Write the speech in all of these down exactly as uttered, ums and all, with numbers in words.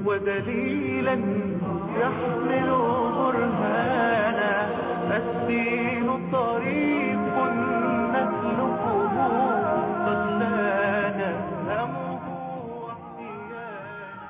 ودليلا يحمل برهانا الدين طريق نسلكه قد لنا همه واحتيانا.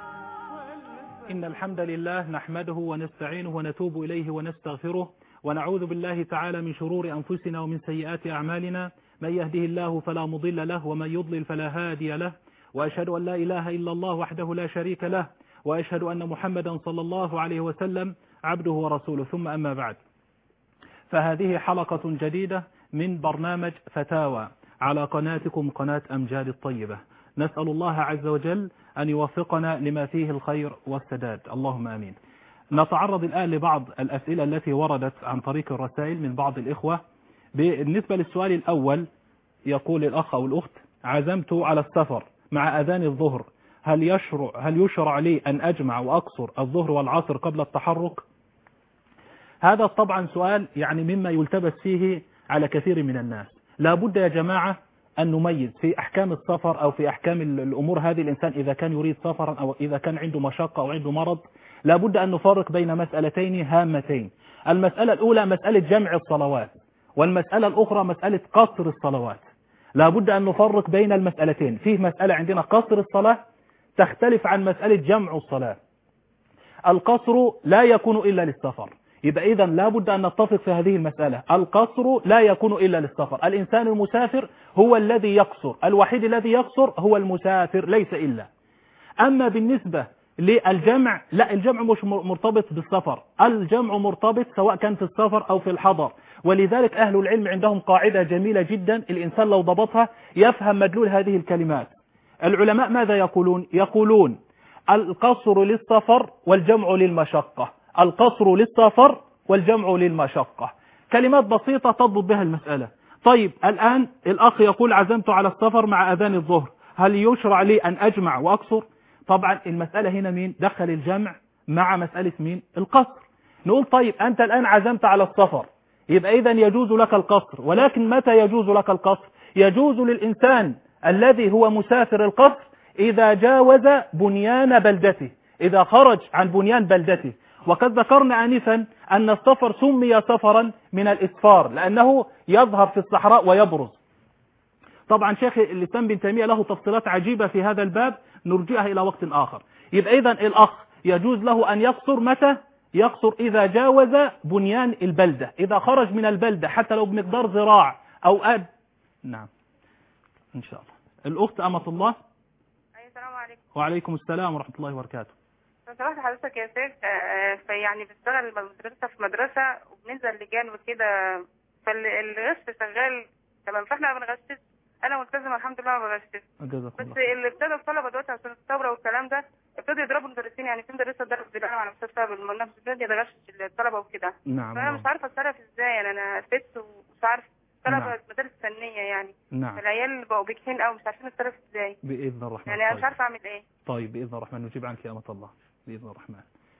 إن الحمد لله نحمده ونستعينه ونتوب إليه ونستغفره ونعوذ بالله تعالى من شرور أنفسنا ومن سيئات أعمالنا. من يهده الله فلا مضل له ومن يضلل فلا هادي له، وأشهد أن لا إله إلا الله وحده لا شريك له، وأشهد أن محمدا صلى الله عليه وسلم عبده ورسوله، ثم أما بعد، فهذه حلقة جديدة من برنامج فتاوى على قناتكم قناة أمجاد الطيبة. نسأل الله عز وجل أن يوفقنا لما فيه الخير والسداد، اللهم آمين. نتعرض الآن لبعض الأسئلة التي وردت عن طريق الرسائل من بعض الإخوة. بالنسبة للسؤال الأول، يقول الأخ أو الأخت: عزمت على السفر مع أذان الظهر، هل يشرع هل يشرع لي أن أجمع وأقصر الظهر والعصر قبل التحرك؟ هذا طبعا سؤال يعني مما يلتبس فيه على كثير من الناس. لا بد يا جماعة أن نميز في أحكام السفر أو في أحكام الأمور هذه. الإنسان إذا كان يريد سفرا أو إذا كان عنده مشقة أو عنده مرض، لا بد أن نفرق بين مسألتين هامتين. المسألة الأولى مسألة جمع الصلوات، والمسألة الأخرى مسألة قصر الصلوات. لا بد أن نفرق بين المسألتين. فيه مسألة عندنا قصر الصلاة تختلف عن مسألة جمع الصلاة. القصر لا يكون إلا للسفر، يبقى إذن لا بد أن نتفق في هذه المسألة. القصر لا يكون إلا للسفر. الإنسان المسافر هو الذي يقصر، الوحيد الذي يقصر هو المسافر ليس إلا. أما بالنسبة للجمع، لا، الجمع مش مرتبط بالسفر، الجمع مرتبط سواء كان في السفر أو في الحضر. ولذلك أهل العلم عندهم قاعدة جميلة جدا، الإنسان لو ضبطها يفهم مدلول هذه الكلمات. العلماء ماذا يقولون؟ يقولون القصر للسفر والجمع للمشقة، القصر للسفر والجمع للمشقة. كلمات بسيطة تضبط بها المسألة. طيب الآن الأخ يقول: عزمت على السفر مع أذان الظهر، هل يشرع لي أن أجمع وأقصر؟ طبعا المسألة هنا مين دخل الجمع مع مسألة مين؟ القصر. نقول طيب أنت الآن عزمت على السفر، يبقى إذن يجوز لك القصر، ولكن متى يجوز لك القصر؟ يجوز للإنسان الذي هو مسافر القصر إذا جاوز بنيان بلدته، إذا خرج عن بنيان بلدته. وقد ذكرنا آنفا أن السفر سمي سفرا من الإسفار لأنه يظهر في الصحراء ويبرز. طبعا شيخ الإسلام بن تيمية له تفصيلات عجيبة في هذا الباب، نرجئها إلى وقت آخر. يبقى إذن الأخ يجوز له أن يقصر متى؟ يقصر إذا جاوز بنيان البلدة، إذا خرج من البلدة حتى لو بمقدار ذراع أو أد. نعم إن شاء الله. الأخت أمة الله. السلام عليكم. وعليكم السلام ورحمة الله وبركاته. لو سمحت حضرتك يا شيخ، فيعني بشتغل مدرسة في مدرسة وبننزل لجان وكده، فالغش شغال تمام، فاحنا ما بنغشش. انا ملتزمه الحمد لله ما بغشش، بس اللي ابتدى الطلبه دلوقتي عشان الثوره والكلام ده ابتدوا يضربوا المدرسين. يعني في مدرسه ضربت بالقلم على مستشفى بالمنافسه، ابتدى يغش الطلبه وكده. نعم. فانا مش عارفه اتصرف ازاي، يعني انا ست ومش عارفه طلبه نعم. مدارس فنيه يعني. نعم. العيال بقوا بيجحين قوي، مش عارفين نتصرف ازاي باذن الرحمن. يعني انا طيب. مش عارفه اعمل ايه. طيب باذن الرحمن نجيب عنك يا أمة الله باذن الرحمن.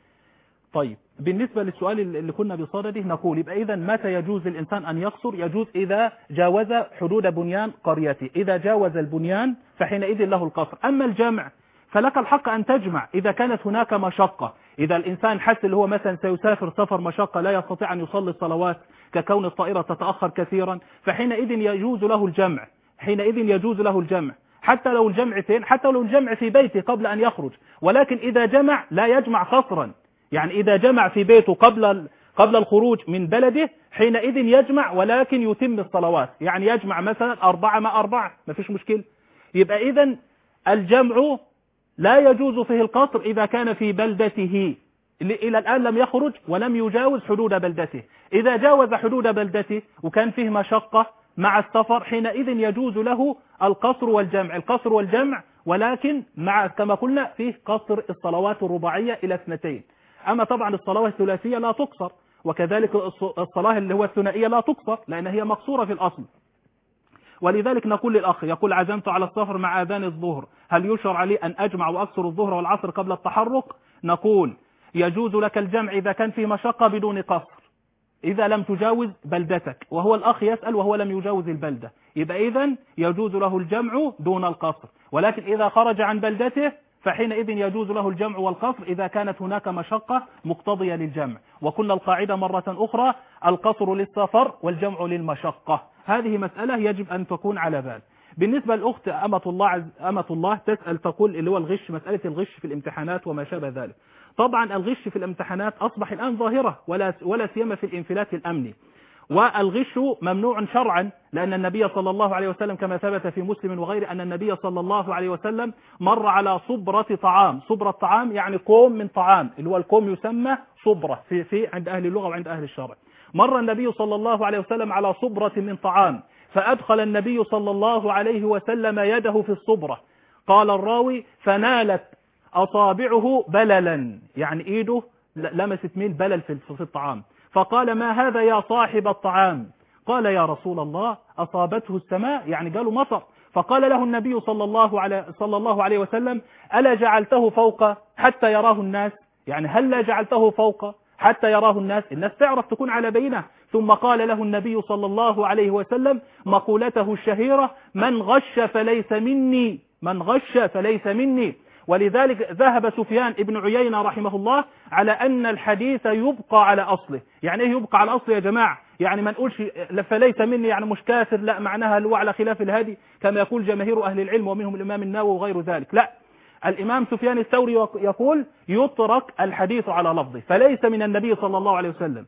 طيب بالنسبة للسؤال اللي كنا بصدده، نقول يبقى إذا متى يجوز للإنسان أن يقصر؟ يجوز إذا جاوز حدود بنيان قريته، إذا جاوز البنيان فحينئذ له القصر. أما الجمع فلك الحق أن تجمع إذا كانت هناك مشقة، إذا الإنسان حس اللي هو مثلا سيسافر سفر مشقة لا يستطيع أن يصلي الصلوات ككون الطائرة تتأخر كثيرا، فحينئذ يجوز له الجمع، حينئذ يجوز له الجمع حتى لو الجمع فين؟ حتى لو الجمع في بيته قبل أن يخرج. ولكن إذا جمع لا يجمع قصرا، يعني إذا جمع في بيته قبل قبل الخروج من بلده حينئذ يجمع ولكن يتم الصلوات، يعني يجمع مثلا أربعة مع أربعة ما فيش مشكلة. يبقى إذن الجمع لا يجوز فيه القصر إذا كان في بلدته، إلى الآن لم يخرج ولم يجاوز حدود بلدته. إذا جاوز حدود بلدته وكان فيه مشقة مع السفر حينئذ يجوز له القصر والجمع، القصر والجمع، ولكن مع كما قلنا فيه قصر الصلوات الرباعية إلى اثنتين. أما طبعا الصلاة الثلاثية لا تقصر، وكذلك الصلاة اللي هو الثنائية لا تقصر لأن هي مقصورة في الأصل. ولذلك نقول للأخ يقول: عزمت على السفر مع أذان الظهر، هل يشرع لي أن أجمع وأقصر الظهر والعصر قبل التحرك؟ نقول يجوز لك الجمع إذا كان في مشقة بدون قصر، إذا لم تجاوز بلدتك، وهو الأخ يسأل وهو لم يجاوز البلدة، يبقى إذن يجوز له الجمع دون القصر. ولكن إذا خرج عن بلدته فحينئذ يجوز له الجمع والقصر إذا كانت هناك مشقة مقتضية للجمع. وكنا القاعدة مرة أخرى القصر للسفر والجمع للمشقة. هذه مسألة يجب أن تكون على بال. بالنسبة للأخت أمة الله عز أمة الله تسأل تقول اللي هو الغش، مسألة الغش في الامتحانات وما شابه ذلك. طبعا الغش في الامتحانات أصبح الآن ظاهرة ولا ولا سيما في الانفلات الأمني. والغش ممنوع شرعا، لأن النبي صلى الله عليه وسلم كما ثبت في مسلم وغيره أن النبي صلى الله عليه وسلم مر على صبرة طعام. صبرة طعام يعني كوم من طعام، اللي هو الكوم يسمى صبرة في في عند أهل اللغة وعند أهل الشرع. مر النبي صلى الله عليه وسلم على صبرة من طعام، فأدخل النبي صلى الله عليه وسلم يده في الصبرة. قال الراوي فنالت أصابعه بللا، يعني إيده لمست ميل بلل في الطعام. فقال ما هذا يا صاحب الطعام؟ قال يا رسول الله أصابته السماء، يعني قالوا مطر. فقال له النبي صلى الله عليه صلى الله عليه وسلم ألا جعلته فوق حتى يراه الناس؟ يعني هل لا جعلته فوق حتى يراه الناس؟ الناس تعرف تكون على بينه. ثم قال له النبي صلى الله عليه وسلم مقولته الشهيرة من غش فليس مني، من غش فليس مني. ولذلك ذهب سفيان ابن عيينة رحمه الله على أن الحديث يبقى على أصله. يعني إيه يبقى على أصله يا جماعة؟ يعني ما نقولش فليس مني يعني مش كافر، لا، معناها هو على خلاف الهدي كما يقول جماهير أهل العلم ومنهم الإمام النووي وغير ذلك. لا، الإمام سفيان الثوري يقول يترك الحديث على لفظه، فليس من النبي صلى الله عليه وسلم،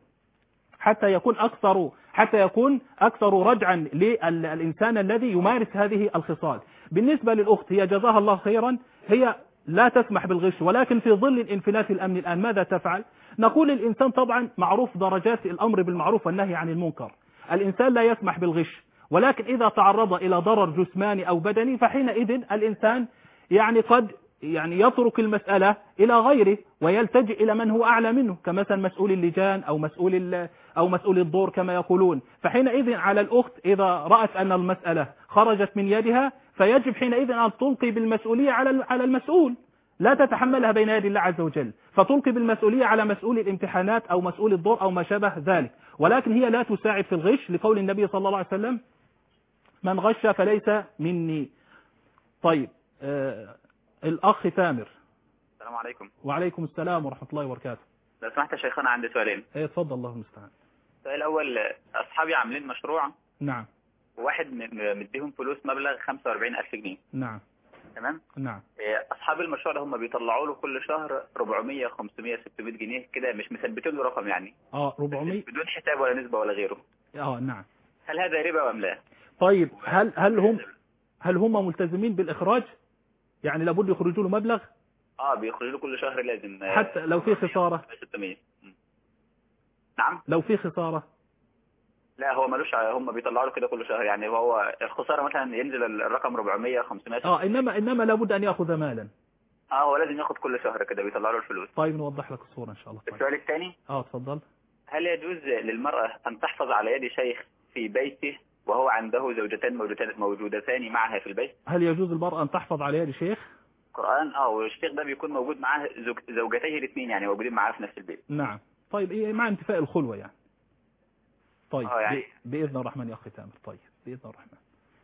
حتى يكون أكثر حتى يكون أكثر رجعا للإنسان الذي يمارس هذه الخصال. بالنسبة للأخت هي جزاها الله خيرا، هي لا تسمح بالغش، ولكن في ظل الانفلات الأمن الآن ماذا تفعل؟ نقول الإنسان طبعا معروف درجات الأمر بالمعروف والنهي عن المنكر. الإنسان لا يسمح بالغش، ولكن إذا تعرض إلى ضرر جسماني أو بدني فحينئذ الإنسان يعني قد يعني يترك المسألة إلى غيره ويلتجئ إلى من هو أعلى منه، كمثلا مسؤول اللجان أو مسؤول أو مسؤول الدور كما يقولون. فحينئذ على الأخت إذا رأت أن المسألة خرجت من يدها فيجب حينئذ أن تلقي بالمسؤولية على على المسؤول، لا تتحملها بين يدي الله عز وجل، فتلقي بالمسؤولية على مسؤول الامتحانات أو مسؤول الدور أو ما شابه ذلك. ولكن هي لا تساعد في الغش لقول النبي صلى الله عليه وسلم من غش فليس مني. طيب آه الأخ تامر. السلام عليكم. وعليكم السلام ورحمة الله وبركاته. لو سمحت يا شيخنا عندي سؤالين. ايه اتفضل الله المستعان. السؤال الأول، أصحابي عاملين مشروع. نعم. وواحد مديهم فلوس مبلغ خمسة وأربعين ألف جنيه. نعم. تمام. نعم. أصحاب المشروع ده هم بيطلعوا له كل شهر أربعمية خمسمية ستمية جنيه كده، مش مثبتين له رقم يعني. اه أربعمية بدون حساب ولا نسبة ولا غيره. اه نعم. هل هذا ربا أم لا؟ طيب هل هل هم هل هم ملتزمين بالإخراج؟ يعني لابد يخرجوا له مبلغ؟ اه بيخرجوا له كل شهر لازم. حتى لو في خسارة؟ ستمية. نعم. لو في خسارة؟ لا هو ملوش، هم بيطلعوا له كده كل شهر، يعني هو الخسارة مثلا ينزل الرقم أربعمية خمسمية. اه انما انما لابد ان ياخذ مالا. اه هو لازم ياخد كل شهر كده بيطلعوا له الفلوس. طيب نوضح لك الصورة ان شاء الله. طيب. السؤال الثاني. اه اتفضل. هل يجوز للمرأة أن تحفظ على يد شيخ في بيته وهو عنده زوجتان موجودتان معها في البيت؟ هل يجوز المرأة أن تحفظ على يد شيخ؟ قرآن اه والشيخ ده بيكون موجود معاه زوج... زوجتيه الاثنين يعني موجودين معاه في نفس البيت. نعم. طيب إيه مع انتفاء الخلوة يعني. طيب اه يعني بإذن الرحمن يا أخي تامر. طيب بإذن الرحمن.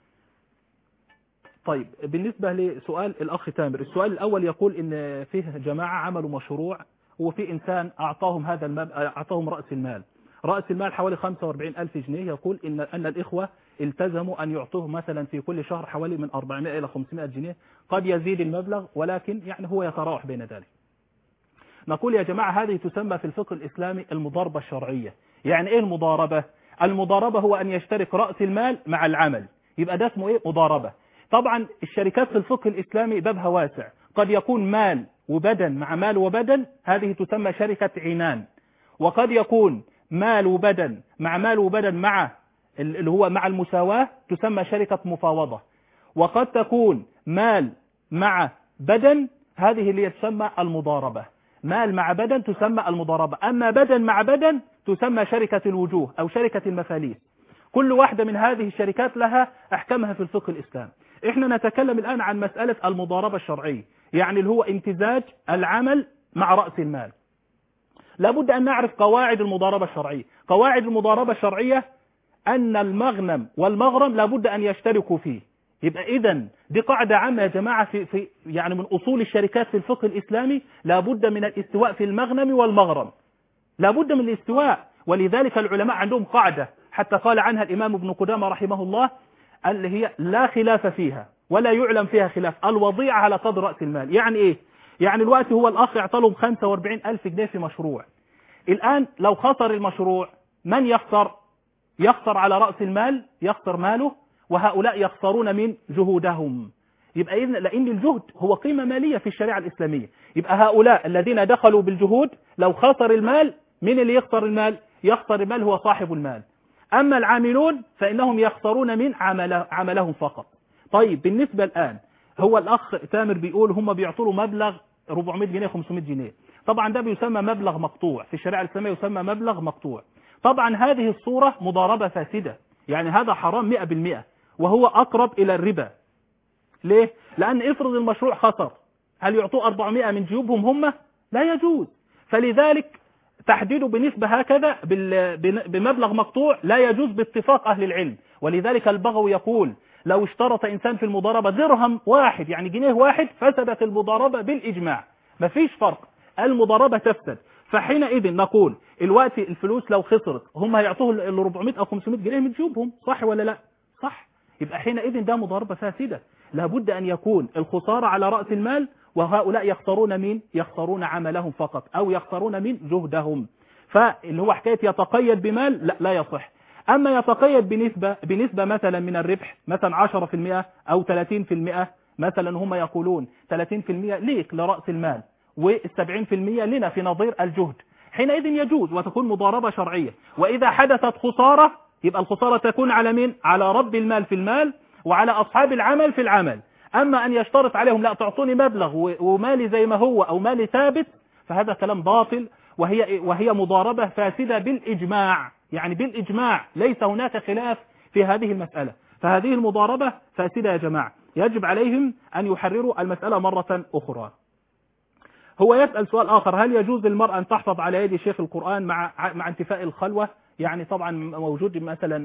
طيب بالنسبة لسؤال الأخ تامر، السؤال الأول يقول إن فيه جماعة عملوا مشروع وفي إنسان أعطاهم هذا المال، أعطاهم رأس المال. رأس المال حوالي خمسة وأربعين ألف جنيه. يقول إن أن الإخوة التزموا أن يعطوه مثلا في كل شهر حوالي من أربعمائة إلى خمسمائة جنيه، قد يزيد المبلغ ولكن يعني هو يتراوح بين ذلك. نقول يا جماعة هذه تسمى في الفقه الإسلامي المضاربة الشرعية. يعني إيه المضاربة؟ المضاربة هو أن يشترك رأس المال مع العمل، يبقى ده اسمه إيه؟ مضاربة. طبعا الشركات في الفقه الإسلامي بابها واسع، قد يكون مال وبدن مع مال وبدن، هذه تسمى شركة عنان. وقد يكون مال وبدن مع مال وبدن مع اللي هو مع المساواة، تسمى شركة مفاوضة. وقد تكون مال مع بدن، هذه اللي تسمى المضاربة. مال مع بدن تسمى المضاربة. أما بدن مع بدن تسمى شركة الوجوه أو شركة المفاليس. كل واحدة من هذه الشركات لها أحكامها في الفقه الإسلامي. إحنا نتكلم الآن عن مسألة المضاربة الشرعية، يعني اللي هو امتزاج العمل مع رأس المال. لابد أن نعرف قواعد المضاربة الشرعية. قواعد المضاربة الشرعية أن المغنم والمغرم لابد أن يشتركوا فيه. يبقى إذن دي قاعدة عامة يا جماعة في, في يعني من أصول الشركات في الفقه الإسلامي، لابد من الاستواء في المغنم والمغرم، لابد من الاستواء. ولذلك العلماء عندهم قاعدة حتى قال عنها الإمام ابن قدامة رحمه الله، اللي هي لا خلاف فيها ولا يعلم فيها خلاف، الوضيعة على قدر رأس المال. يعني إيه؟ يعني الوقت هو الأخ اعطلهم خمسة وأربعين ألف جنيه في مشروع، الآن لو خسر المشروع من يخسر؟ يخسر على رأس المال، يخسر ماله، وهؤلاء يخسرون من جهودهم. يبقى إذن لأن الجهد هو قيمة مالية في الشريعة الإسلامية، يبقى هؤلاء الذين دخلوا بالجهود لو خسر المال، من اللي يخسر المال؟ يخسر المال هو صاحب المال. أما العاملون فإنهم يخسرون من عمل عملهم فقط. طيب بالنسبة الآن هو الأخ تامر بيقول هم بيعطوا مبلغ أربعمائة جنيه خمسمائة جنيه، طبعا ده بيسمى مبلغ مقطوع في الشريعة الإسلامية، يسمى مبلغ مقطوع. طبعا هذه الصورة مضاربة فاسدة، يعني هذا حرام مئة بالمئة وهو أقرب إلى الربا. ليه؟ لأن افرض المشروع خسر، هل يعطوا أربعمائة من جيوبهم هم؟ لا يجوز. فلذلك تحديده بنسبة هكذا بمبلغ مقطوع لا يجوز باتفاق أهل العلم. ولذلك البغوي يقول لو اشترط إنسان في المضاربة درهم واحد يعني جنيه واحد فسدت المضاربة بالإجماع، مفيش فرق، المضاربة تفسد. فحينئذ نقول الوقت الفلوس لو خسرت هم هيعطوه ال أربعمائة أو خمسمائة جنيه من جيوبهم، صح ولا لا؟ صح. يبقى حينئذ ده مضاربة فاسدة، لابد أن يكون الخسارة على رأس المال، وهؤلاء يخسرون من يخسرون عملهم فقط أو يخسرون من جهدهم. فاللي هو حكاية يتقيد بمال لا لا يصح. أما يتقيد بنسبة بنسبة مثلا من الربح، مثلا عشرة بالمئة أو ثلاثين بالمئة، مثلا هم يقولون ثلاثين بالمئة ليك لرأس المال والسبعين بالمئة لنا في نظير الجهد، حينئذ يجوز وتكون مضاربة شرعية. وإذا حدثت خسارة يبقى الخسارة تكون على من؟ على رب المال في المال وعلى أصحاب العمل في العمل. أما أن يشترط عليهم لا تعطوني مبلغ ومالي زي ما هو أو مالي ثابت، فهذا كلام باطل، وهي وهي مضاربة فاسدة بالإجماع، يعني بالإجماع ليس هناك خلاف في هذه المسألة. فهذه المضاربة فاسدة يا جماعة، يجب عليهم أن يحرروا المسألة مرة أخرى. هو يسأل سؤال آخر، هل يجوز للمرأة أن تحفظ على يد شيخ القرآن مع مع انتفاء الخلوة؟ يعني طبعا موجود مثلا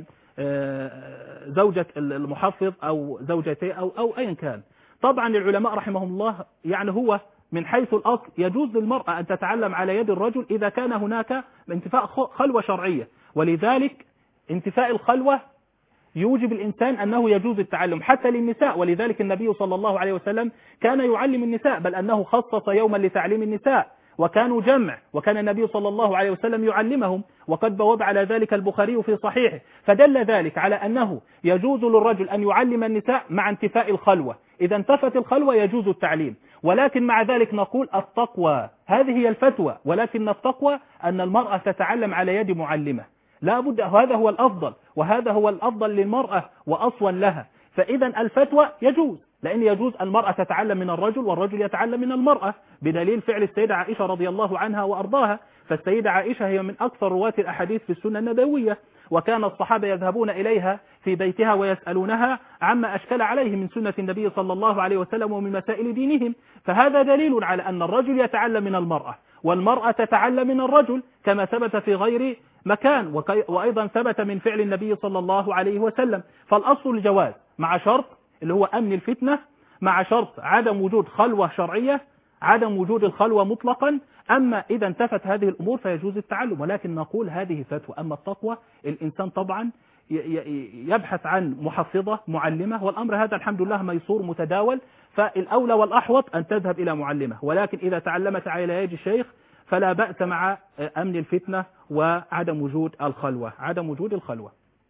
زوجة المحفظ أو زوجتي أو أو أيا كان. طبعا العلماء رحمهم الله يعني هو من حيث الأصل يجوز للمرأة أن تتعلم على يد الرجل إذا كان هناك انتفاء خلوة شرعية، ولذلك انتفاء الخلوة يوجب الإنسان أنه يجوز التعلم حتى للنساء. ولذلك النبي صلى الله عليه وسلم كان يعلم النساء، بل أنه خصص يوما لتعليم النساء وكانوا جمع، وكان النبي صلى الله عليه وسلم يعلمهم، وقد بواب على ذلك البخاري في صحيحه. فدل ذلك على أنه يجوز للرجل أن يعلم النساء مع انتفاء الخلوة، إذا انتفت الخلوة يجوز التعليم. ولكن مع ذلك نقول التقوى، هذه هي الفتوى، ولكن التقوى أن المرأة تتعلم على يد معلمة، لا بد، هذا هو الأفضل، وهذا هو الأفضل للمرأة وأصون لها. فإذا الفتوى يجوز، لأن يجوز المرأة تتعلم من الرجل والرجل يتعلم من المرأة، بدليل فعل السيدة عائشة رضي الله عنها وأرضاها. فالسيدة عائشة هي من أكثر رواة الأحاديث في السنة النبوية، وكان الصحابة يذهبون إليها في بيتها ويسألونها عما أشكل عليه من سنة النبي صلى الله عليه وسلم ومن مسائل دينهم. فهذا دليل على أن الرجل يتعلم من المرأة والمرأة تتعلم من الرجل، كما ثبت في غير مكان، وأيضا ثبت من فعل النبي صلى الله عليه وسلم. فالأصل الجواز مع شرط اللي هو أمن الفتنة، مع شرط عدم وجود خلوة شرعية، عدم وجود الخلوة مطلقا. أما إذا انتفت هذه الأمور فيجوز التعلم، ولكن نقول هذه فتوى. أما التقوى الإنسان طبعا يبحث عن محفظة معلمة، والأمر هذا الحمد لله ميسور متداول، فالأولى والأحوط أن تذهب إلى معلمة. ولكن إذا تعلمت على يد الشيخ فلا بأس مع أمن الفتنة وعدم وجود الخلوة، عدم وجود الخلوة.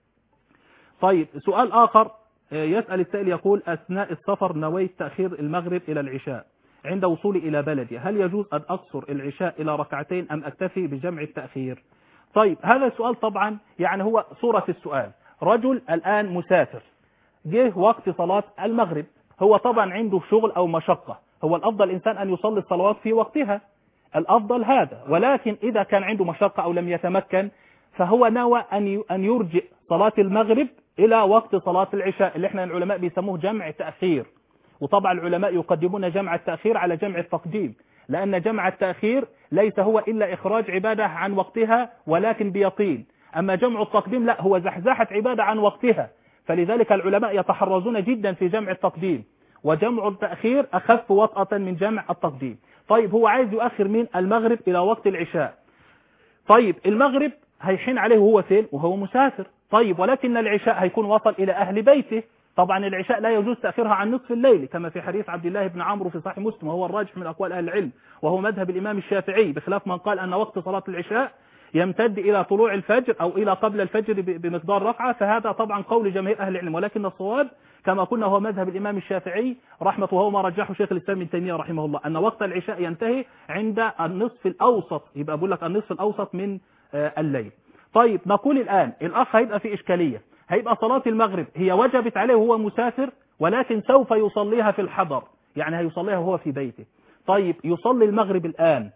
طيب سؤال آخر يسأل السائل يقول أثناء السفر نويت تأخير المغرب إلى العشاء، عند وصولي إلى بلدي هل يجوز أن أقصر العشاء إلى ركعتين أم أكتفي بجمع التأخير؟ طيب هذا السؤال طبعا يعني هو صورة السؤال، رجل الآن مسافر جه وقت صلاة المغرب، هو طبعا عنده شغل أو مشقة، هو الأفضل إنسان أن يصلي الصلوات في وقتها، الأفضل هذا. ولكن إذا كان عنده مشقة أو لم يتمكن فهو نوى أن يرجئ صلاة المغرب إلى وقت صلاة العشاء، اللي احنا العلماء بيسموه جمع تأخير. وطبعا العلماء يقدمون جمع التأخير على جمع التقديم، لأن جمع التأخير ليس هو إلا إخراج عبادة عن وقتها ولكن بيقين، أما جمع التقديم لا، هو زحزحة عبادة عن وقتها. فلذلك العلماء يتحرزون جدا في جمع التقديم، وجمع التأخير أخف وطأة من جمع التقديم. طيب هو عايز يؤخر من المغرب إلى وقت العشاء. طيب المغرب هيحين عليه وهو فين؟ وهو مسافر. طيب ولكن العشاء هيكون وصل إلى أهل بيته. طبعا العشاء لا يجوز تأخيرها عن نصف الليل كما في حديث عبد الله بن عمرو في صحيح مسلم، وهو الراجح من أقوال أهل العلم، وهو مذهب الإمام الشافعي، بخلاف من قال أن وقت صلاة العشاء يمتد إلى طلوع الفجر أو إلى قبل الفجر بمقدار ركعة، فهذا طبعا قول جماهير أهل العلم، ولكن الصواب كما قلنا هو مذهب الإمام الشافعي رحمه الله، وما رجحه شيخ الإسلام ابن تيمية رحمه الله، أن وقت العشاء ينتهي عند النصف الأوسط، يبقى بقول لك النصف الأوسط من الليل. طيب نقول الآن الأخ هيبقى في إشكالية، هيبقى صلاة المغرب هي وجبت عليه وهو مسافر، ولكن سوف يصليها في الحضر، يعني هيصليها وهو في بيته. طيب يصلي المغرب الآن،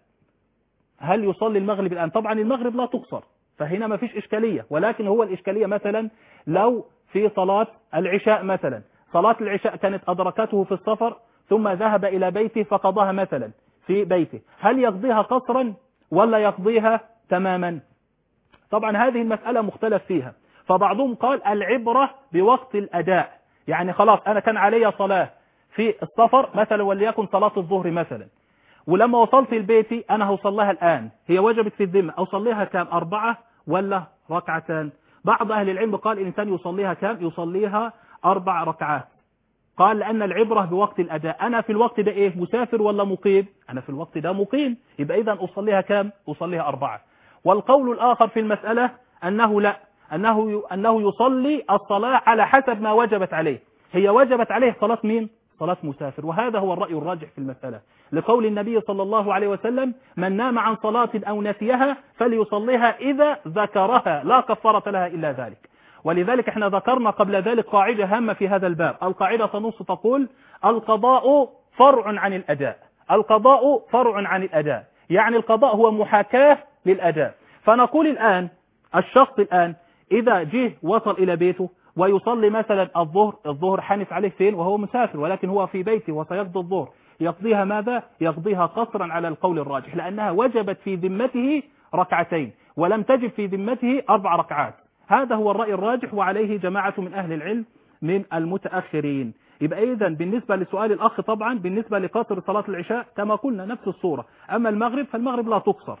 هل يصلي المغرب الآن؟ طبعا المغرب لا تقصر، فهنا ما فيش إشكالية، ولكن هو الإشكالية مثلا لو في صلاة العشاء مثلا، صلاة العشاء كانت أدركته في السفر ثم ذهب إلى بيته فقضاها مثلا في بيته، هل يقضيها قصرا ولا يقضيها تماما؟ طبعا هذه المسألة مختلف فيها، فبعضهم قال العبرة بوقت الأداء، يعني خلاص أنا كان علي صلاة في السفر مثلا وليكن صلاة الظهر مثلا، ولما وصلت لبيتي أنا هوصلها الآن، هي وجبت في الذمة، أوصليها كام؟ أربعة ولا ركعتان؟ بعض أهل العلم قال الإنسان يصليها كام؟ يصليها أربع ركعات. قال لأن العبرة بوقت الأداء، أنا في الوقت ده إيه؟ مسافر ولا مقيم؟ أنا في الوقت ده مقيم، يبقى إذن أصليها كام؟ أصليها أربعة. والقول الآخر في المسألة أنه لا، أنه أنه يصلي الصلاة على حسب ما وجبت عليه، هي وجبت عليه صلاة مين؟ صلاة مسافر، وهذا هو الرأي الراجح في المسألة، لقول النبي صلى الله عليه وسلم من نام عن صلاة أو نسيها فليصليها إذا ذكرها لا كفارة لها إلا ذلك. ولذلك احنا ذكرنا قبل ذلك قاعدة هامة في هذا الباب، القاعدة تنص تقول القضاء فرع عن الأداء، القضاء فرع عن الأداء، يعني القضاء هو محاكاة للأداء. فنقول الآن الشخص الآن إذا جه وصل إلى بيته ويصلي مثلا الظهر، الظهر حنف عليه فين؟ وهو مسافر، ولكن هو في بيته وسيقضي الظهر، يقضيها ماذا؟ يقضيها قصرا على القول الراجح، لأنها وجبت في ذمته ركعتين ولم تجب في ذمته أربع ركعات. هذا هو الرأي الراجح، وعليه جماعة من أهل العلم من المتأخرين. يبقى إذن بالنسبة لسؤال الأخ طبعا بالنسبة لقصر صلاة العشاء كما قلنا نفس الصورة، أما المغرب فالمغرب لا تقصر.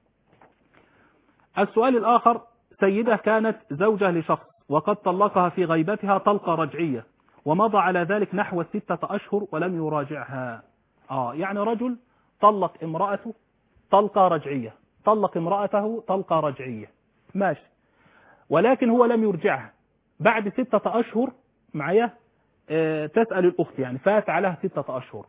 السؤال الآخر، سيدة كانت زوجة لشخص وقد طلقها في غيبتها طلقة رجعية، ومضى على ذلك نحو ستة أشهر ولم يراجعها. آه يعني رجل طلق امرأته طلقة رجعية، طلق امرأته طلقة رجعية ماشي، ولكن هو لم يرجعها. بعد ستة أشهر معايا اه تسأل الأخت، يعني فات عليها ستة أشهر،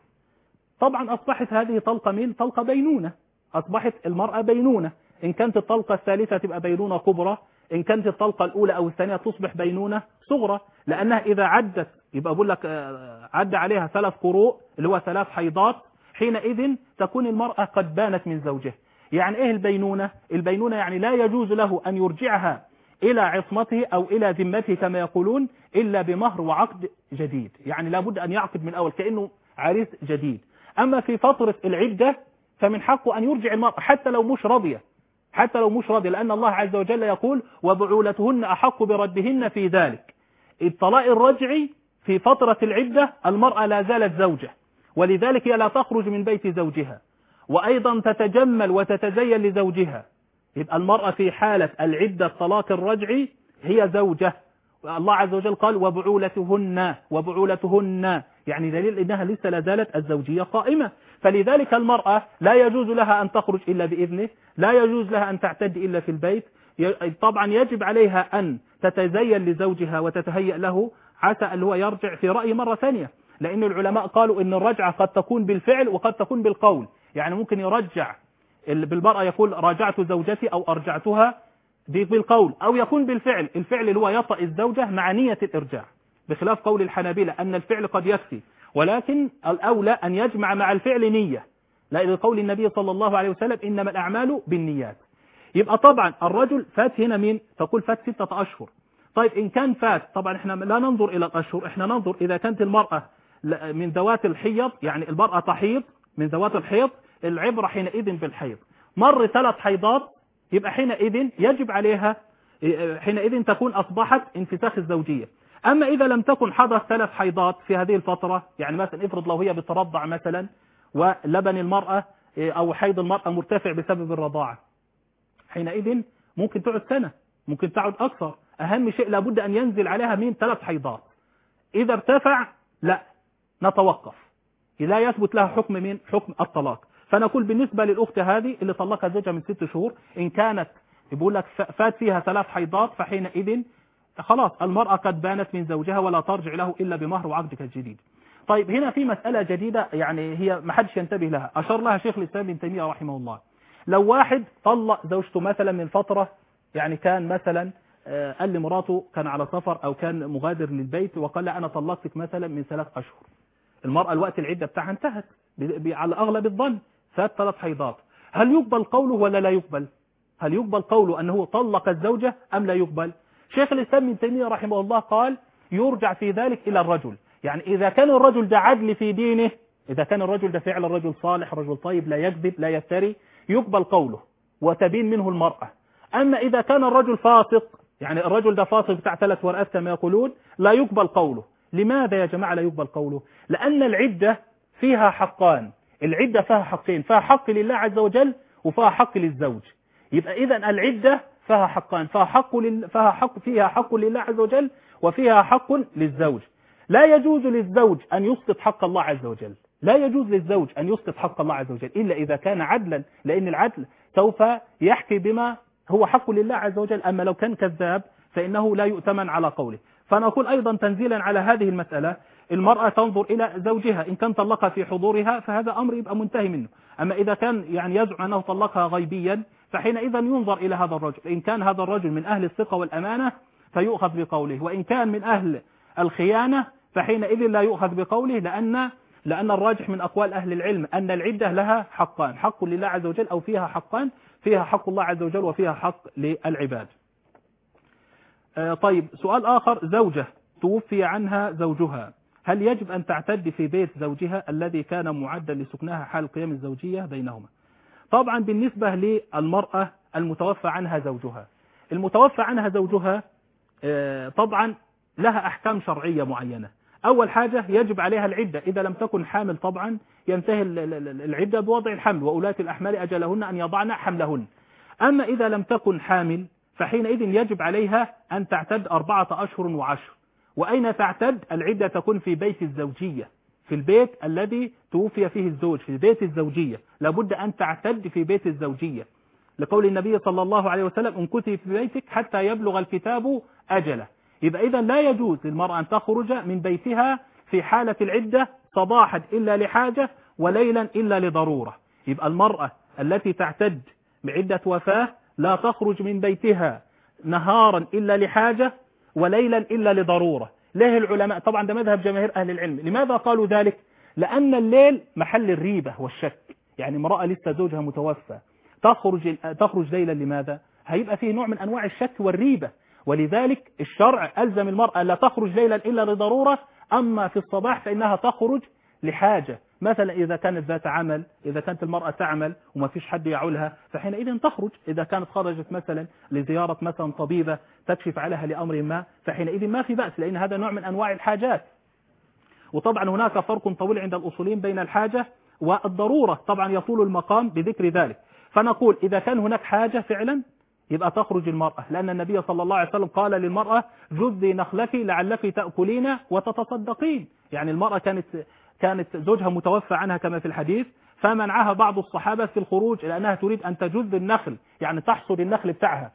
طبعا أصبحت هذه طلقة من طلقة بينونة، أصبحت المرأة بينونة، إن كانت الطلقة الثالثة تبقى بينونة كبرى، إن كانت الطلقة الأولى أو الثانية تصبح بينونة صغرى، لأنها إذا عدت يبقى بقول لك عد عليها ثلاث قروء اللي هو ثلاث حيضات، حينئذ تكون المرأة قد بانت من زوجها. يعني إيه البينونة؟ البينونة يعني لا يجوز له أن يرجعها إلى عصمته أو إلى ذمته كما يقولون إلا بمهر وعقد جديد، يعني لابد أن يعقد من أول كأنه عريس جديد. أما في فترة العدة فمن حقه أن يرجع المرأة حتى لو مش راضية، حتى لو مش راضية، لأن الله عز وجل يقول وبعولتهن أحق بردهن في ذلك. الطلاق الرجعي في فترة العدة المرأة لا زالت زوجة، ولذلك هي لا تخرج من بيت زوجها، وأيضا تتجمل وتتزين لزوجها. يبقى المرأة في حالة العدة الطلاق الرجعي هي زوجة، الله عز وجل قال وبعولتهن، وبعولتهن يعني دليل إنها لسه لا زالت الزوجية قائمة. فلذلك المرأة لا يجوز لها أن تخرج إلا بإذنه، لا يجوز لها أن تعتد إلا في البيت، طبعا يجب عليها أن تتزين لزوجها وتتهيأ له عسى أن هو يرجع في رأي مرة ثانية، لأن العلماء قالوا إن الرجعة قد تكون بالفعل وقد تكون بالقول، يعني ممكن يرجع بالمرأة يقول راجعت زوجتي أو أرجعتها بالقول، أو يكون بالفعل، الفعل اللي هو يطأ الزوجة مع نية الإرجاع، بخلاف قول الحنابلة أن الفعل قد يكفي، ولكن الأولى أن يجمع مع الفعل نية، لأن قول النبي صلى الله عليه وسلم إنما الأعمال بالنيات. يبقى طبعا الرجل فات هنا مين؟ تقول فات ستة أشهر. طيب إن كان فات، طبعا احنا لا ننظر إلى الأشهر، احنا ننظر إذا كانت المرأة من ذوات الحيض، يعني المرأة تحيض من ذوات الحيض، العبرة حينئذ بالحيض، مر ثلاث حيضات يبقى حينئذ يجب عليها، حينئذ تكون أصبحت انفساخ الزوجية. أما إذا لم تكن حدث ثلاث حيضات في هذه الفترة، يعني مثلا افرض لو هي بترضع مثلا ولبن المرأة أو حيض المرأة مرتفع بسبب الرضاعة، حينئذ ممكن تقعد سنة، ممكن تعد أكثر. أهم شيء لابد أن ينزل عليها من ثلاث حيضات. إذا ارتفع لا نتوقف، لا يثبت لها حكم من حكم الطلاق. فنقول بالنسبة للأخت هذه اللي طلقها زوجها من ست شهور، إن كانت يقول لك فات فيها ثلاث حيضات، فحينئذ خلاص المرأة قد بانت من زوجها ولا ترجع له إلا بمهر وعقدك الجديد. طيب هنا في مسألة جديدة يعني هي ما حدش ينتبه لها، أشار لها شيخ الإسلام ابن تيمية رحمه الله. لو واحد طلق زوجته مثلا من فترة، يعني كان مثلا قال لمراته كان على سفر أو كان مغادر للبيت وقال لا أنا طلقتك مثلا من ثلاث أشهر، المرأة الوقت العدة بتاعها انتهت على أغلب الظن، فات ثلاث حيضات، هل يقبل قوله ولا لا يقبل؟ هل يقبل قوله أنه طلق الزوجة أم لا يقبل؟ شيخ الإسلام ابن تيمية رحمه الله قال يرجع في ذلك إلى الرجل، يعني إذا كان الرجل ده عدل في دينه، إذا كان الرجل ده فعلا رجل صالح رجل طيب لا يكذب لا يفتري، يقبل قوله وتبين منه المرأة. أما إذا كان الرجل فاسق، يعني الرجل ده فاسق بتاع ثلاث ورقات كما يقولون، لا يقبل قوله. لماذا يا جماعة لا يقبل قوله؟ لأن العدة فيها حقان، العدة فيها حقين، فيها حق لله عز وجل وفيها حق للزوج. يبقى إذا العدة فيها حقان، فيها حق لل... فيها حق فيها حق لله عز وجل وفيها حق للزوج. لا يجوز للزوج أن يسقط حق الله عز وجل، لا يجوز للزوج أن يسقط حق الله عز وجل إلا إذا كان عدلا، لأن العدل سوف يحكي بما هو حق لله عز وجل. أما لو كان كذاب فإنه لا يؤتمن على قوله. فنقول أيضا تنزيلا على هذه المسألة، المرأة تنظر إلى زوجها، إن كان طلقها في حضورها فهذا أمر يبقى منتهي منه. أما إذا كان يعني يزعم أنه طلقها غيبيا فحينئذ ينظر إلى هذا الرجل، إن كان هذا الرجل من أهل الثقة والأمانة فيؤخذ بقوله، وإن كان من أهل الخيانة فحينئذ لا يؤخذ بقوله، لأن لأن الراجح من أقوال أهل العلم أن العدة لها حقان، حق لله عز وجل أو فيها حقان، فيها حق الله عز وجل وفيها حق للعباد. طيب سؤال آخر، زوجة توفي عنها زوجها، هل يجب أن تعتد في بيت زوجها الذي كان معدا لسكنها حال قيام الزوجية بينهما؟ طبعا بالنسبة للمرأة المتوفى عنها زوجها، المتوفى عنها زوجها طبعا لها أحكام شرعية معينة. أول حاجة يجب عليها العدة، إذا لم تكن حامل طبعا ينتهي العدة بوضع الحمل، وأولاة الأحمال أجلهن أن يضعن حملهن. أما إذا لم تكن حامل فحينئذ يجب عليها أن تعتد أربعة أشهر وعشر. وأين تعتد؟ العدة تكون في بيت الزوجية، في البيت الذي توفي فيه الزوج، في بيت الزوجية، لابد أن تعتد في بيت الزوجية، لقول النبي صلى الله عليه وسلم امكثي في بيتك حتى يبلغ الكتاب أجله. يبقى إذا لا يجوز للمرأة أن تخرج من بيتها في حالة العدة صباحا إلا لحاجة وليلا إلا لضرورة. يبقى المرأة التي تعتد بعدة وفاة لا تخرج من بيتها نهارا إلا لحاجة وليلا إلا لضرورة. ليه العلماء؟ طبعا ده مذهب جماهير أهل العلم. لماذا قالوا ذلك؟ لأن الليل محل الريبة والشك، يعني امرأة لسه زوجها متوفى تخرج تخرج ليلا، لماذا؟ هيبقى فيه نوع من أنواع الشك والريبة، ولذلك الشرع ألزم المرأة لا تخرج ليلا إلا لضرورة. أما في الصباح فإنها تخرج لحاجة، مثلا إذا كانت ذات عمل، إذا كانت المرأة تعمل وما فيش حد يعولها فحينئذ تخرج. إذا كانت خرجت مثلا لزيارة مثلا طبيبة تكشف عليها لأمر ما فحينئذ ما في بأس، لأن هذا نوع من أنواع الحاجات. وطبعا هناك فرق طويل عند الأصولين بين الحاجة والضرورة، طبعا يطول المقام بذكر ذلك. فنقول إذا كان هناك حاجة فعلا يبقى تخرج المرأة، لأن النبي صلى الله عليه وسلم قال للمرأة جذي نخلك لعلك تأكلين وتتصدقين. يعني المرأة كانت كانت زوجها متوفى عنها كما في الحديث، فمنعها بعض الصحابة في الخروج لأنها تريد أن تجذ النخل، يعني تحصد النخل بتاعها،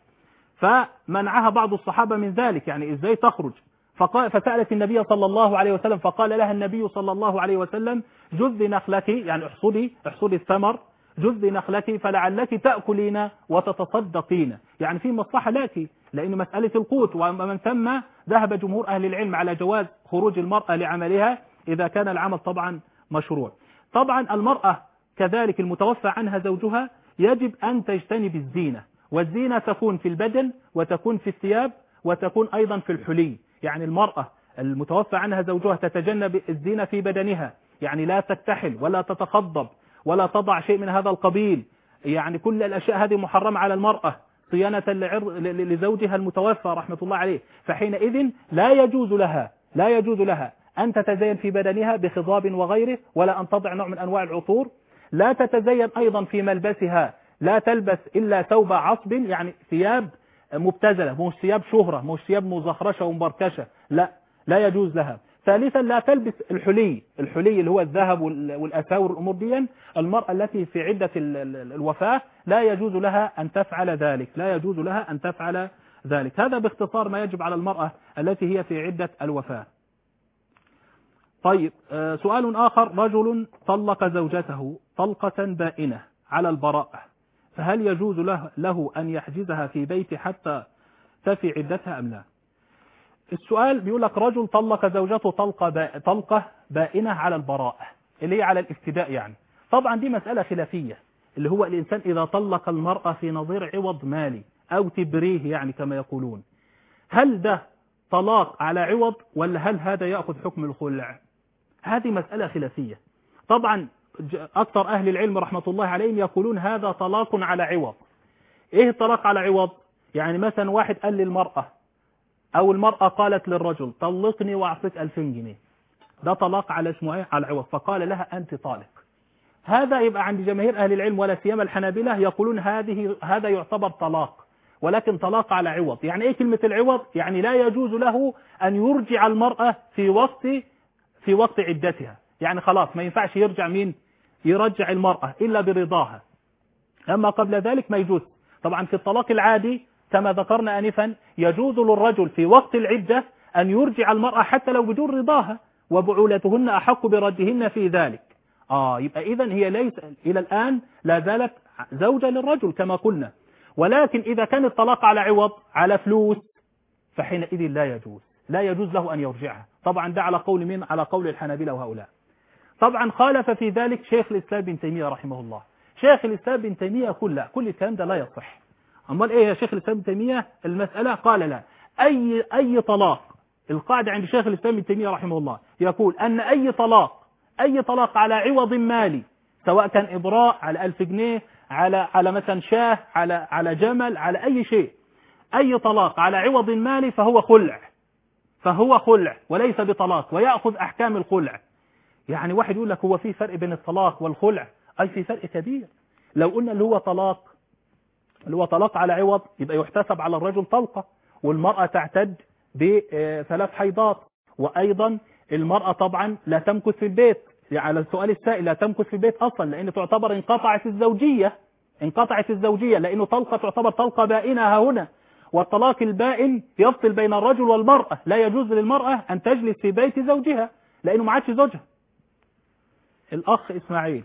فمنعها بعض الصحابة من ذلك، يعني إزاي تخرج؟ فقال فسألت النبي صلى الله عليه وسلم فقال لها النبي صلى الله عليه وسلم جذي نخلك، يعني احصدي احصدي الثمر، جذي نخلك فلعلك تأكلين وتتصدقين، يعني في مصلحة لك، لأن مسألة القوت. ومن ثم ذهب جمهور أهل العلم على جواز خروج المرأة لعملها إذا كان العمل طبعا مشروع. طبعا المرأة كذلك المتوفى عنها زوجها يجب أن تجتنب الزينة، والزينة تكون في البدن وتكون في الثياب وتكون أيضا في الحلي. يعني المرأة المتوفى عنها زوجها تتجنب الزينة في بدنها، يعني لا تكتحل ولا تتخضب ولا تضع شيء من هذا القبيل، يعني كل الأشياء هذه محرمة على المرأة، صيانة لعرض لزوجها المتوفى رحمة الله عليه، فحينئذ لا يجوز لها لا يجوز لها أن تتزين في بدنها بخضاب وغيره، ولا أن تضع نوع من أنواع العطور. لا تتزين أيضا في ملبسها، لا تلبس إلا ثوب عصب، يعني ثياب مبتذلة، مش ثياب شهرة، مش ثياب مزخرشة ومبركشة، لا لا يجوز لها. ثالثا لا تلبس الحلي الحلي اللي هو الذهب والأساور الأمور دي. المرأة التي في عدة الوفاة لا يجوز لها أن تفعل ذلك لا يجوز لها أن تفعل ذلك. هذا باختصار ما يجب على المرأة التي هي في عدة الوفاة. طيب، سؤال آخر: رجل طلق زوجته طلقة بائنة على البراءة، فهل يجوز له, له أن يحجزها في بيته حتى تفي عدتها أم لا؟ السؤال بيقول لك: رجل طلق زوجته طلقة, با... طلقة بائنة على البراءة، اللي هي على الافتداء يعني. طبعا دي مسألة خلافية، اللي هو الإنسان إذا طلق المرأة في نظير عوض مالي أو تبريه يعني كما يقولون، هل ده طلاق على عوض ولا هل هذا يأخذ حكم الخلع؟ هذه مسألة خلافية. طبعا أكثر أهل العلم رحمة الله عليهم يقولون هذا طلاق على عوض. إيه الطلاق على عوض؟ يعني مثلا واحد قال للمرأة أو المرأة قالت للرجل: طلقني وأعطيك ألفين جنيه، ده طلاق على اسمه إيه؟ على عوض، فقال لها: أنت طالق. هذا يبقى عند جماهير أهل العلم ولا سيما الحنابلة يقولون هذه هذا يعتبر طلاق، ولكن طلاق على عوض. يعني إيه كلمة العوض؟ يعني لا يجوز له أن يرجع المرأة في وقت في وقت عدتها، يعني خلاص ما ينفعش يرجع مين؟ يرجع المرأة إلا برضاها، أما قبل ذلك ما يجوز. طبعا في الطلاق العادي كما ذكرنا آنفا يجوز للرجل في وقت العدة أن يرجع المرأة حتى لو بدون رضاها، وبعولتهن أحق بردهن في ذلك. آه يبقى إذن هي ليس إلى الآن لا زالت زوجة للرجل كما قلنا. ولكن إذا كان الطلاق على عوض على فلوس فحينئذ لا يجوز لا يجوز له أن يرجعها. طبعا ده على قول من؟ على قول الحنابلة وهؤلاء. طبعا خالف في ذلك شيخ الإسلام بن تيمية رحمه الله. شيخ الإسلام بن تيمية يقول لا، كل الكلام ده لا يصح. أمال إيه يا شيخ الإسلام بن تيمية المسألة؟ قال لا، أي أي طلاق، القاعدة عند شيخ الإسلام بن تيمية رحمه الله يقول أن أي طلاق أي طلاق على عوض مالي، سواء كان إبراء على ألف جنيه، على على مثلا شاه، على على جمل، على أي شيء، أي طلاق على عوض مالي فهو خلع فهو خلع وليس بطلاق، ويأخذ أحكام الخلع. يعني واحد يقول لك هو في فرق بين الطلاق والخلع؟ أي في فرق كبير. لو قلنا اللي هو طلاق اللي هو طلاق على عوض يبقى يحتسب على الرجل طلقة، والمرأة تعتد بثلاث حيضات، وأيضا المرأة طبعا لا تمكث في البيت، يعني على السؤال السائل لا تمكث في البيت أصلا، لأنه تعتبر انقطعت الزوجية انقطعت الزوجية لأنه طلقة تعتبر طلقة بائنة هنا. والطلاق البائن يفصل بين الرجل والمرأة، لا يجوز للمرأة أن تجلس في بيت زوجها لأنه ما عادش زوجها. الأخ إسماعيل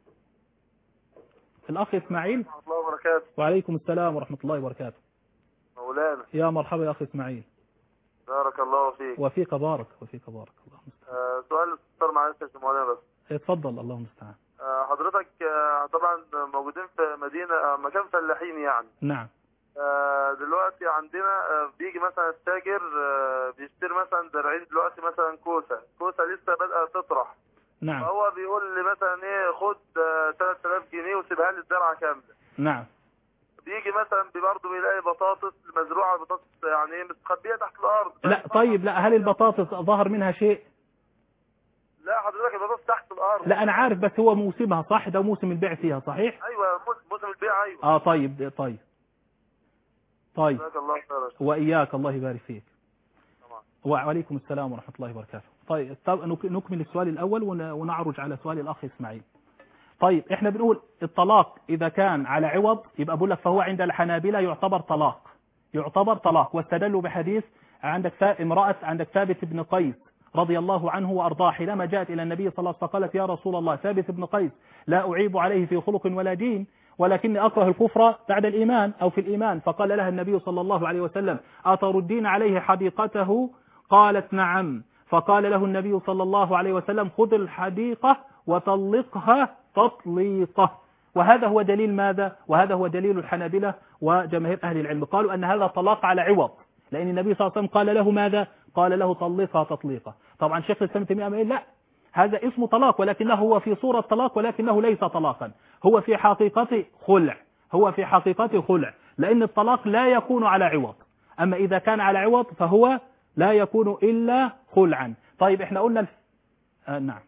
الأخ إسماعيل ورحمة الله وبركاته. وعليكم السلام ورحمة الله وبركاته. مولانا يا مرحبا يا أخ إسماعيل. بارك الله فيك. وفيك بارك وفيك بارك الله المستعان. آه سؤال استفسار معلش يا مولانا بس. اتفضل الله المستعان. آه حضرتك آه طبعا موجودين في مدينة آه مكان فلاحين يعني. نعم. آه دلوقتي عندنا آه بيجي مثلا التاجر آه بيشتري مثلا زرعين دلوقتي مثلا كوسة كوسة لسه بدأت تطرح. نعم. هو بيقول لي مثلا ايه خد آه ثلاثة آلاف جنيه وسيبها لي الزرعة كاملة. نعم. بيجي مثلا برضه بيلاقي بطاطس مزروعة، بطاطس يعني ايه مستخبية تحت الأرض. لا طيب، لا هل البطاطس ظهر منها شيء؟ لا حضرتك البطاطس تحت الأرض. لا أنا عارف، بس هو موسمها صح؟ ده موسم البيع فيها صحيح؟ ايوه موسم البيع. ايوه. اه طيب طيب طيب جزاك الله خيرا. وإياك الله يبارك فيك. تمام. وعليكم السلام ورحمة الله وبركاته. طيب نكمل السؤال الأول ونعرج على سؤال الأخ إسماعيل. طيب احنا بنقول الطلاق إذا كان على عوض يبقى بقول لك فهو عند الحنابلة يعتبر طلاق يعتبر طلاق واستدلوا بحديث عندك امرأة عندك ثابت بن قيس رضي الله عنه وأرضاه، حينما جاءت إلى النبي صلى الله عليه وسلم فقالت: يا رسول الله، ثابت بن قيس لا أعيب عليه في خلق ولا دين، ولكني أكره الكفر بعد الإيمان أو في الإيمان. فقال لها النبي صلى الله عليه وسلم: أتردين عليه حديقته؟ قالت: نعم. فقال له النبي صلى الله عليه وسلم: خذ الحديقة وطلقها تطليقة. وهذا هو دليل ماذا؟ وهذا هو دليل الحنابلة وجماهير أهل العلم، قالوا أن هذا طلاق على عوض، لأن النبي صلى الله عليه وسلم قال له ماذا؟ قال له: طلقها تطليقة. طبعا شيخ الإسلام ابن تيمية لا، هذا اسمه طلاق ولكنه هو في صورة طلاق ولكنه ليس طلاقا، هو في حقيقة خلع هو في حقيقة خلع لأن الطلاق لا يكون على عوض. أما إذا كان على عوض فهو لا يكون إلا خلعا. طيب احنا قلنا الف... آه نعم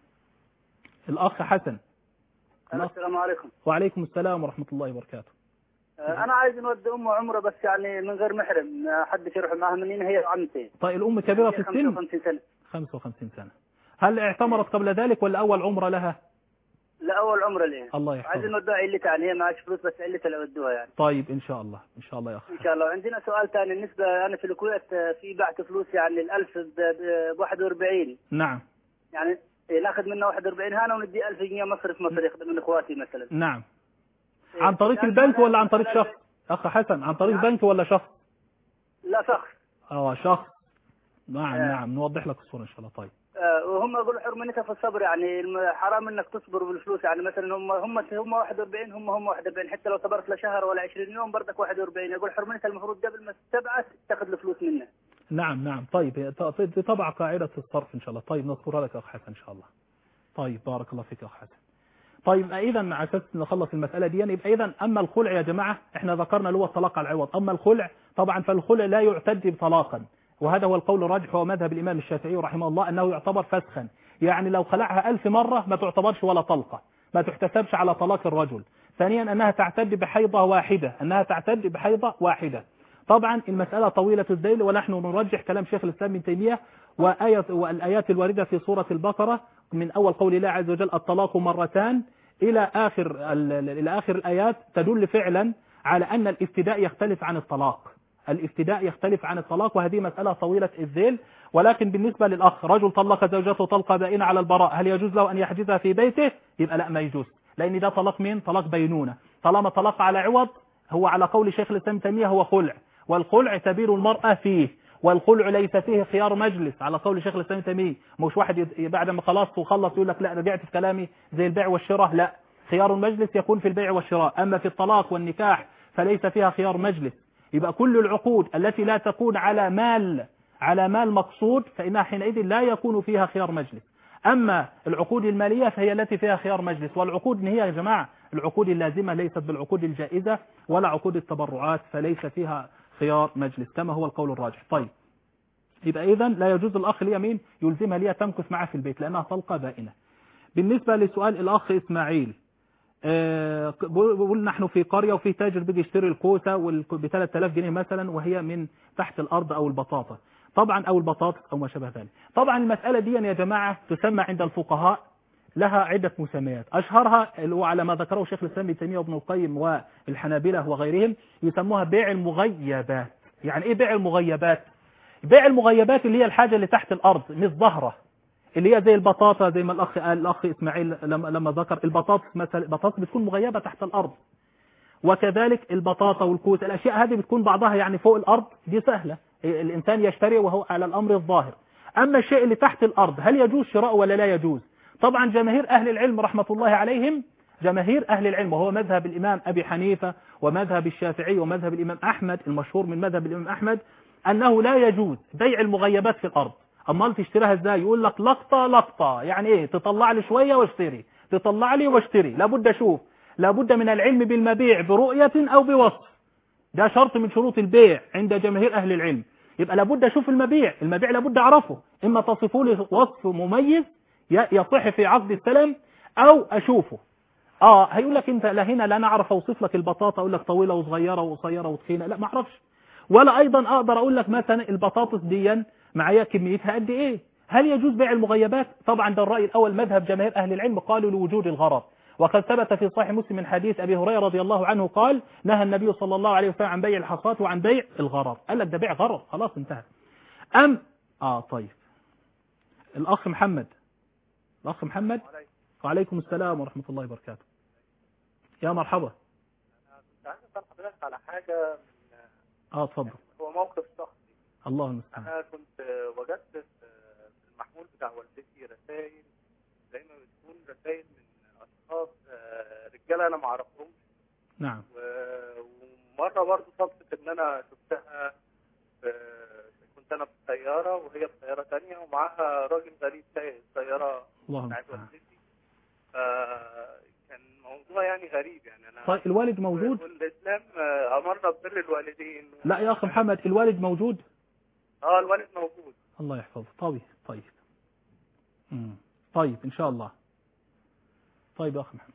الأخ حسن. السلام عليكم. وعليكم السلام ورحمة الله وبركاته. أنا عايز نودي أم عمره بس يعني من غير محرم، حدش يروح معها منين، هي عمتي. طيب الأم كبيرة في السن؟ خمسة وخمسين سنة. خمسة وخمسين سنة. هل اعتمرت قبل ذلك ولا أول عمرة لها؟ لا أول عمرة لها. الله يحفظها. عايزين نوديها علتها، يعني هي معاش فلوس بس علتها اللي ودوها يعني. طيب إن شاء الله إن شاء الله يا أخي. إن شاء الله. عندنا سؤال ثاني بالنسبة، أنا في الكويت في بعت فلوس يعني الألف ب واحد وأربعين. نعم. يعني ناخذ منه واحد وأربعين هنا وندي ألف جنيه مصرف مصري يخدم من إخواتي مثلا. نعم. عن طريق البنك ولا عن طريق شخص؟ أخ حسن عن طريق بنك ولا شخص؟ لا شخص. اه شخص. نعم آه. نعم نوضح لك الصورة إن شاء الله. طيب آه وهم يقولوا حرمتها في الصبر، يعني حرام انك تصبر بالفلوس، يعني مثلا هم هم هم واحد وأربعين هم هم واحد وأربعين، حتى لو صبرت لشهر ولا عشرين يوم برضك واحد وأربعين، يقول حرمتها المفروض قبل ما تبعث تاخذ الفلوس منه. دي نعم طيب طبعا قاعدة الصرف إن شاء الله. طيب نذكرها لك أخ حسن إن شاء الله. طيب بارك الله فيك أخ حسن. طيب إذا مع أساس نخلص المسألة دي، يبقى إذا أما الخلع يا جماعة إحنا ذكرنا اللي هو الطلاق على العوض، أما الخلع طبعا فالخلع لا يعتد بطلاقا، وهذا هو القول الراجح هو مذهب الإمام الشافعي رحمه الله أنه يعتبر فسخا، يعني لو خلعها ألف مرة ما تعتبرش ولا طلقة، ما تحتسبش على طلاق الرجل. ثانيا أنها تعتد بحيضة واحدة، أنها تعتد بحيضة واحدة. طبعا المسألة طويلة الذيل، ونحن نرجح كلام شيخ الإسلام ابن تيمية وآية والآيات الواردة في سورة البقرة من أول قول الله عز وجل الطلاق مرتان إلى آخر إلى آخر الآيات تدل فعلا على أن الافتداء يختلف عن الطلاق. الافتداء يختلف عن الطلاق، وهذه مسألة طويلة الذيل. ولكن بالنسبة للأخ رجل طلق زوجته طلقة بائنة على البراء، هل يجوز له أن يحجزها في بيته؟ يبقى لا ما يجوز، لأن ده طلاق مين؟ طلاق بينونة. طالما طلاق على عوض هو على قول شيخ الإسلام ابن تيمية هو خلع، والخلع سبيل المرأة فيه، والخلع ليس فيه خيار مجلس على قول شيخ الإسلام ابن تيمية. مش واحد بعد ما خلاص وخلص يقول لك لا رجعت في كلامي زي البيع والشراء، لا، خيار المجلس يكون في البيع والشراء. أما في الطلاق والنكاح فليس فيها خيار مجلس. يبقى كل العقود التي لا تكون على مال على مال مقصود فإنها حينئذ لا يكون فيها خيار مجلس. أما العقود المالية فهي التي فيها خيار مجلس، والعقود هي يا جماعة العقود اللازمة ليست بالعقود الجائزة ولا عقود التبرعات، فليس فيها خيار مجلس كما هو القول الراجح. طيب يبقى إذن لا يجوز الأخ اليمين يلزمها ليها تمكث معه في البيت لأنها طلقة بائنة. بالنسبة لسؤال الأخ إسماعيل، أه بقول نحن في قرية وفي تاجر بيجي يشتري الكوسة ب ثلاثة آلاف جنيه مثلا وهي من تحت الأرض أو البطاطا طبعا أو البطاطس أو ما شابه ذلك. طبعا المسألة دي يا جماعة تسمى عند الفقهاء لها عدة مسميات، أشهرها اللي هو على ما ذكره شيخ الإسلام ابن تيمية وابن القيم والحنابلة وغيرهم يسموها بيع المغيبات. يعني إيه بيع المغيبات؟ بيع المغيبات اللي هي الحاجة اللي تحت الأرض مش ظاهرة، اللي هي زي البطاطا زي ما الأخ قال الأخ إسماعيل لما لما ذكر البطاطس مثلا، البطاطس بتكون مغيبة تحت الأرض، وكذلك البطاطا والكوس الأشياء هذه بتكون بعضها يعني فوق الأرض دي سهلة الإنسان يشتري وهو على الأمر الظاهر. أما الشيء اللي تحت الأرض هل يجوز شراء ولا لا يجوز؟ طبعا جماهير أهل العلم رحمة الله عليهم، جماهير أهل العلم وهو مذهب الإمام أبي حنيفة ومذهب الشافعي ومذهب الإمام أحمد، المشهور من مذهب الإمام أحمد أنه لا يجوز بيع المغيبات في الأرض. أمال تشتريها إزاي؟ يقول لك لقطة لقطة، يعني إيه؟ تطلع لي شوية واشتري، تطلع لي واشتري، لابد أشوف، لابد من العلم بالمبيع برؤية أو بوصف، ده شرط من شروط البيع عند جماهير أهل العلم. يبقى لابد أشوف المبيع، المبيع لابد أعرفه، إما تصفوا لي وصف مميز يصح في عقد السلام أو أشوفه. آه هيقول لك أنت لا هنا لا نعرف أوصف لك البطاطا أقول لك طويلة وصغيرة وقصيرة وتخينة، لا ما أعرفش، ولا أيضا أقدر أقول لك مثلا البطاطس دي معايا كميتها قد إيه. هل يجوز بيع المغيبات؟ طبعا ده الرأي الأول مذهب جماهير أهل العلم، قالوا لوجود الغرض، وقد ثبت في صحيح مسلم من حديث أبي هريرة رضي الله عنه قال نهى النبي صلى الله عليه وسلم عن بيع الحصات وعن بيع الغرض. قال لك ده بيع غرض خلاص انتهى. أم آه طيب الأخ محمد، الأخ محمد وعليكم السلام ورحمة الله وبركاته. يا مرحبا. أنا كنت عايز أسأل حضرتك على حاجة من اه اتفضل. هو موقف شخصي. الله المستعان. أنا كنت وجدت في المحمول بتاع والدتي رسائل زي ما بتكون رسائل من أشخاص رجالة أنا ما أعرفهمش. نعم. ومرة برضه صدفت إن أنا شفتها في كنت أنا في السيارة وهي في سيارة تانية ومعاها راجل غريب سايق السيارة بتاعت والدتي. فكان كان موضوع يعني غريب يعني. أنا طيب الوالد موجود؟ والإسلام آه، أمرنا ببر الوالدين. لا يا أخ محمد، الوالد موجود؟ اه الوالد موجود. الله يحفظه. طيب طيب مم. طيب إن شاء الله. طيب يا أخ محمد،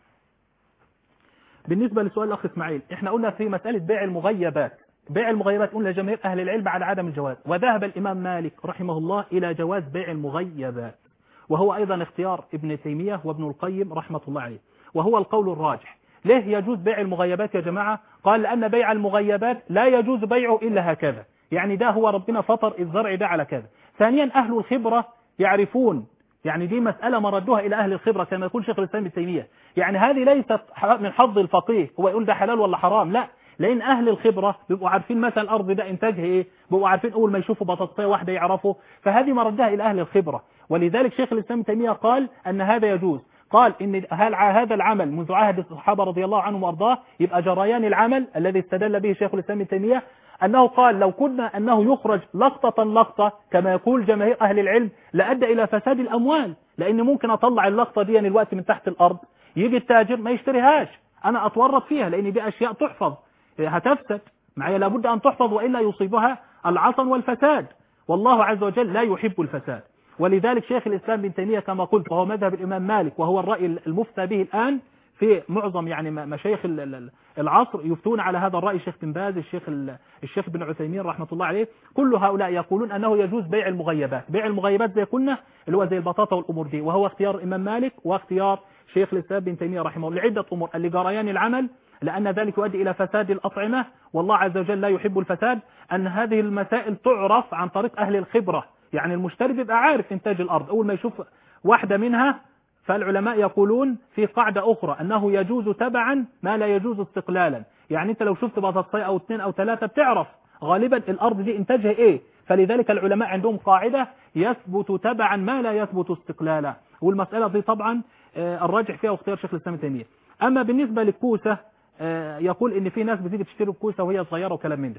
بالنسبة لسؤال الأخ إسماعيل، إحنا قلنا في مسألة بيع المغيبات، بيع المغيبات قلنا جماهير أهل العلم على عدم الجواز، وذهب الإمام مالك رحمه الله إلى جواز بيع المغيبات، وهو أيضا اختيار ابن تيمية وابن القيم رحمة الله عليه، وهو القول الراجح. ليه يجوز بيع المغيبات يا جماعة؟ قال لأن بيع المغيبات لا يجوز بيعه إلا هكذا، يعني ده هو ربنا فطر الزرع ده على كذا. ثانيا أهل الخبرة يعرفون، يعني دي مسألة مردوها إلى أهل الخبرة كما يقول شيخ الإسلام ابن تيمية، يعني هذه ليست من حظ الفقيه هو يقول ده حلال ولا حرام، لا، لأن أهل الخبرة بيبقوا عارفين مثلا الأرض ده إنتاجها إيه، بيبقوا عارفين أول ما يشوفوا بطاطسية واحدة يعرفوا، فهذه مردها إلى أهل الخبرة. ولذلك شيخ الإسلام ابن تيمية قال أن هذا يجوز، قال إن هذا العمل منذ عهد الصحابة رضي الله عنهم وأرضاه، يبقى جريان العمل الذي استدل به شيخ الإسلام ابن تيمية أنه قال لو كنا أنه يخرج لقطة لقطة كما يقول جماهير أهل العلم لأدى إلى فساد الأموال، لأن ممكن أطلع اللقطة دي الوقت من تحت الأرض، يجي التاجر ما يشتريهاش، أنا أتورط فيها لأن دي أشياء تحفظ هتفسد معي، لابد أن تحفظ وإلا يصيبها العصن والفساد، والله عز وجل لا يحب الفساد. ولذلك شيخ الإسلام ابن تيمية كما قلت وهو مذهب الإمام مالك، وهو الرأي المفتى به الآن في معظم يعني مشايخ العصر، يفتون على هذا الرأي الشيخ بن باز، الشيخ الشيخ بن عثيمين رحمة الله عليه، كل هؤلاء يقولون أنه يجوز بيع المغيبات، بيع المغيبات زي قلنا اللي هو زي البطاطا والأمور دي، وهو اختيار الإمام مالك واختيار شيخ الإسلام ابن تيمية رحمه الله لعدة أمور، اللي جريان العمل لأن ذلك يؤدي إلى فساد الأطعمة، والله عز وجل لا يحب الفساد، أن هذه المسائل تعرف عن طريق أهل الخبرة، يعني المشتري بيبقى عارف إنتاج الأرض، أول ما يشوف واحدة منها، فالعلماء يقولون في قاعدة أخرى أنه يجوز تبعا ما لا يجوز استقلالا، يعني أنت لو شفت بطاطسية أو اثنين أو ثلاثة بتعرف غالبا الأرض دي إنتاجها إيه، فلذلك العلماء عندهم قاعدة يثبت تبعا ما لا يثبت استقلالا، والمسألة دي طبعا الراجح فيها واختيار شيخ الإسلام ابن تيمية. أما بالنسبة للكوسة يقول إن في ناس بتيجي تشتري الكوسة وهي صغيرة وكلام من ده.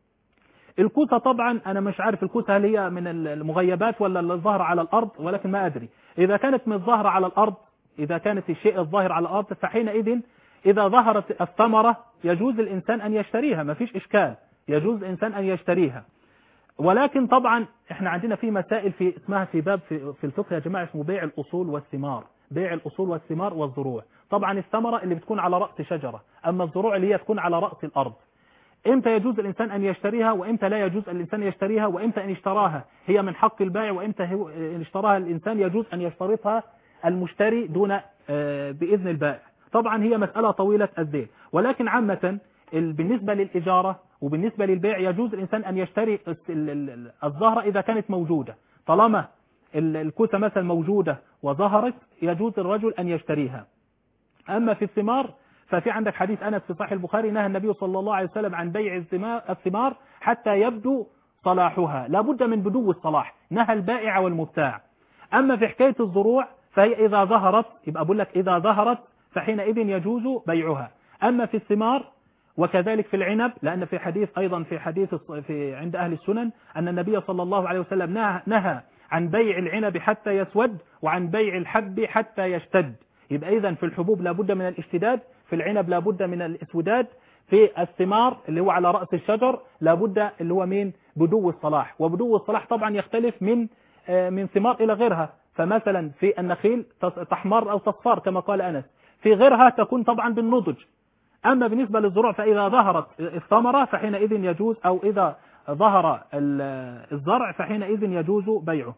الكوسة طبعا أنا مش عارف الكوسة هل هي من المغيبات ولا الظاهرة على الأرض، ولكن ما أدري، إذا كانت من الظاهرة على الأرض، إذا كانت الشيء الظاهر على الأرض فحينئذ إذا ظهرت الثمرة يجوز الإنسان أن يشتريها، ما فيش إشكال، يجوز الإنسان أن يشتريها. ولكن طبعا إحنا عندنا في مسائل في اسمها في باب في, في الفقه يا جماعة اسمه بيع الأصول والثمار، بيع الأصول والثمار والزروع. طبعا الثمرة اللي بتكون على رأس شجرة، أما الزروع اللي هي تكون على رأس الأرض، امتى يجوز الإنسان أن يشتريها وامتى لا يجوز الإنسان يشتريها، وامتى أن اشتراها هي من حق البائع، وامتى ان اشتراها الإنسان يجوز أن يشترطها المشتري دون بإذن البائع. طبعا هي مسألة طويلة الذيل، ولكن عامة بالنسبة للإجارة وبالنسبة للبيع يجوز الإنسان أن يشتري الزهرة إذا كانت موجودة، طالما الكوسة مثلا موجودة وظهرت يجوز الرجل أن يشتريها. أما في الثمار ففي عندك حديث أنس في صحيح البخاري نهى النبي صلى الله عليه وسلم عن بيع الثمار حتى يبدو صلاحها، لا بد من بدو الصلاح، نهى البائع والمبتاع. أما في حكاية الزروع فهي إذا ظهرت، يبقى أقول لك إذا ظهرت فحينئذ يجوز بيعها. أما في الثمار وكذلك في العنب، لأن في حديث أيضا في حديث في عند أهل السنن أن النبي صلى الله عليه وسلم نهى, نهى عن بيع العنب حتى يسود وعن بيع الحب حتى يشتد. يبقى إذن في الحبوب لابد من الاشتداد، في العنب لابد من الاسوداد، في الثمار اللي هو على رأس الشجر لابد اللي هو من بدو الصلاح، وبدو الصلاح طبعا يختلف من من ثمار إلى غيرها، فمثلا في النخيل تحمر أو تصفر كما قال أنس، في غيرها تكون طبعا بالنضج. أما بالنسبة للزروع فإذا ظهرت الثمرة فحينئذ يجوز، أو إذا ظهر الزرع فحينئذ يجوز بيعه.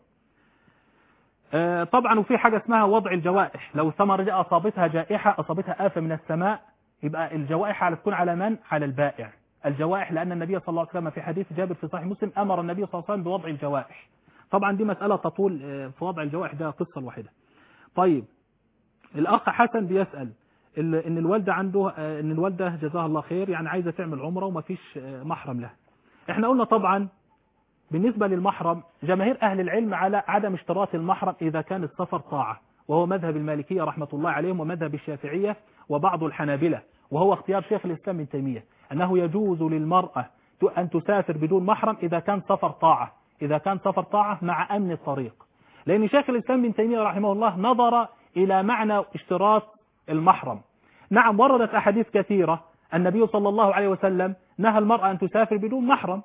طبعا وفي حاجة اسمها وضع الجوائح، لو الثمرة دي أصابتها جائحة، أصابتها آفة من السماء، يبقى الجوائح على تكون على من؟ على البائع، الجوائح، لأن النبي صلى الله عليه وسلم في حديث جابر في صحيح مسلم أمر النبي صلى الله عليه وسلم بوضع الجوائح. طبعا دي مسألة تطول في وضع الجوائح، ده قصة الواحدة. طيب الأخ حسن بيسأل إن الوالدة عنده، إن الوالدة جزاها الله خير يعني عايزة تعمل عمرة وما فيش محرم لها. احنا قلنا طبعا بالنسبة للمحرم جماهير أهل العلم على عدم اشتراط المحرم إذا كان السفر طاعة، وهو مذهب المالكية رحمة الله عليهم ومذهب الشافعية وبعض الحنابلة، وهو اختيار شيخ الإسلام ابن تيمية أنه يجوز للمرأة أن تسافر بدون محرم إذا كان سفر طاعة، إذا كان سفر طاعة مع أمن الطريق، لأن شيخ الإسلام ابن تيمية رحمه الله نظر إلى معنى اشتراط المحرم، نعم وردت أحاديث كثيرة النبي صلى الله عليه وسلم نهى المرأة أن تسافر بدون محرم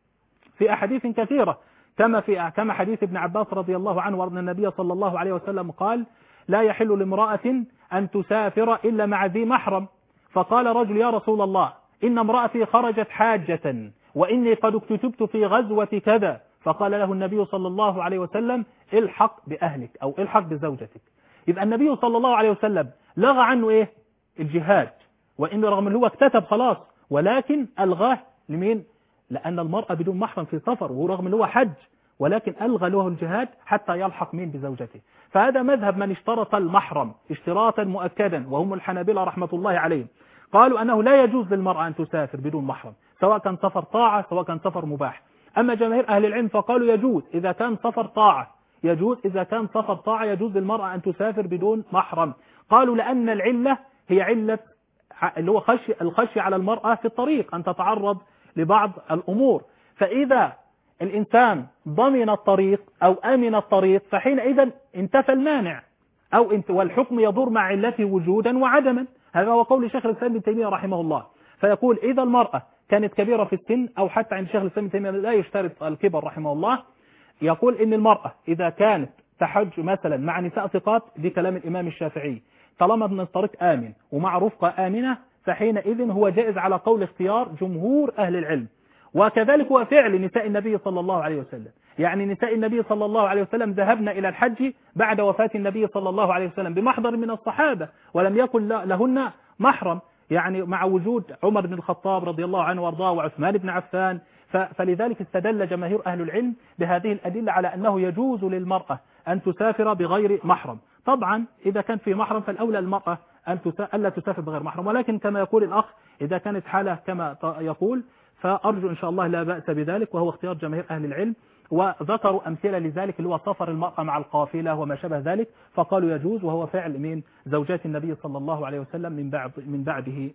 في أحاديث كثيرة، كما في كما حديث ابن عباس رضي الله عنه أن النبي صلى الله عليه وسلم قال لا يحل لامرأة أن تسافر إلا مع ذي محرم. فقال رجل يا رسول الله إن امرأتي خرجت حاجة وإني قد اكتتبت في غزوة كذا. فقال له النبي صلى الله عليه وسلم الحق بأهلك أو الحق بزوجتك. يبقى النبي صلى الله عليه وسلم لغى عنه إيه؟ الجهاد، وإن رغم أنه هو اكتتب خلاص ولكن ألغاه لمين؟ لأن المرأة بدون محرم في سفر، ورغم أنه هو حج ولكن ألغى له الجهاد حتى يلحق مين بزوجته. فهذا مذهب من اشترط المحرم اشتراطا مؤكدا وهم الحنابلة رحمة الله عليهم، قالوا أنه لا يجوز للمرأة أن تسافر بدون محرم سواء كان سفر طاعة سواء كان سفر مباح. أما جماهير أهل العلم فقالوا يجوز إذا كان سفر طاعة، يجوز إذا كان سفر طاعة يجوز للمرأة أن تسافر بدون محرم. قالوا لأن العلة هي علة اللي هو خشي الخشي على المرأة في الطريق أن تتعرض لبعض الأمور، فإذا الإنسان ضمن الطريق أو أمن الطريق فحينئذ انتفى المانع أو انت والحكم يدور مع علته وجودا وعدما. هذا هو قول شيخ الإسلام ابن تيمية رحمه الله. فيقول إذا المرأة كانت كبيرة في السن أو حتى عند شيخ الإسلام ابن تيمية لا يشترط الكبر رحمه الله، يقول إن المرأة إذا كانت تحج مثلا مع نساء ثقات، دي كلام الإمام الشافعي، طالما من الطريق آمن ومع رفقة آمنة فحينئذ هو جائز على قول اختيار جمهور أهل العلم. وكذلك هو فعل نساء النبي صلى الله عليه وسلم، يعني نساء النبي صلى الله عليه وسلم ذهبنا إلى الحج بعد وفاة النبي صلى الله عليه وسلم بمحضر من الصحابة ولم يكن لهن محرم، يعني مع وجود عمر بن الخطاب رضي الله عنه وارضاه وعثمان بن عفان. فلذلك استدل جماهير أهل العلم بهذه الأدلة على أنه يجوز للمرأة أن تسافر بغير محرم. طبعا إذا كان في محرم فالأولى المرأة أن ألا تسافر بغير محرم، ولكن كما يقول الأخ إذا كانت حالة كما يقول فأرجو إن شاء الله لا بأس بذلك، وهو اختيار جماهير أهل العلم. وذكروا أمثلة لذلك اللي هو سفر المرأة مع القافلة وما شابه ذلك، فقالوا يجوز، وهو فعل من زوجات النبي صلى الله عليه وسلم من بعد من بعده.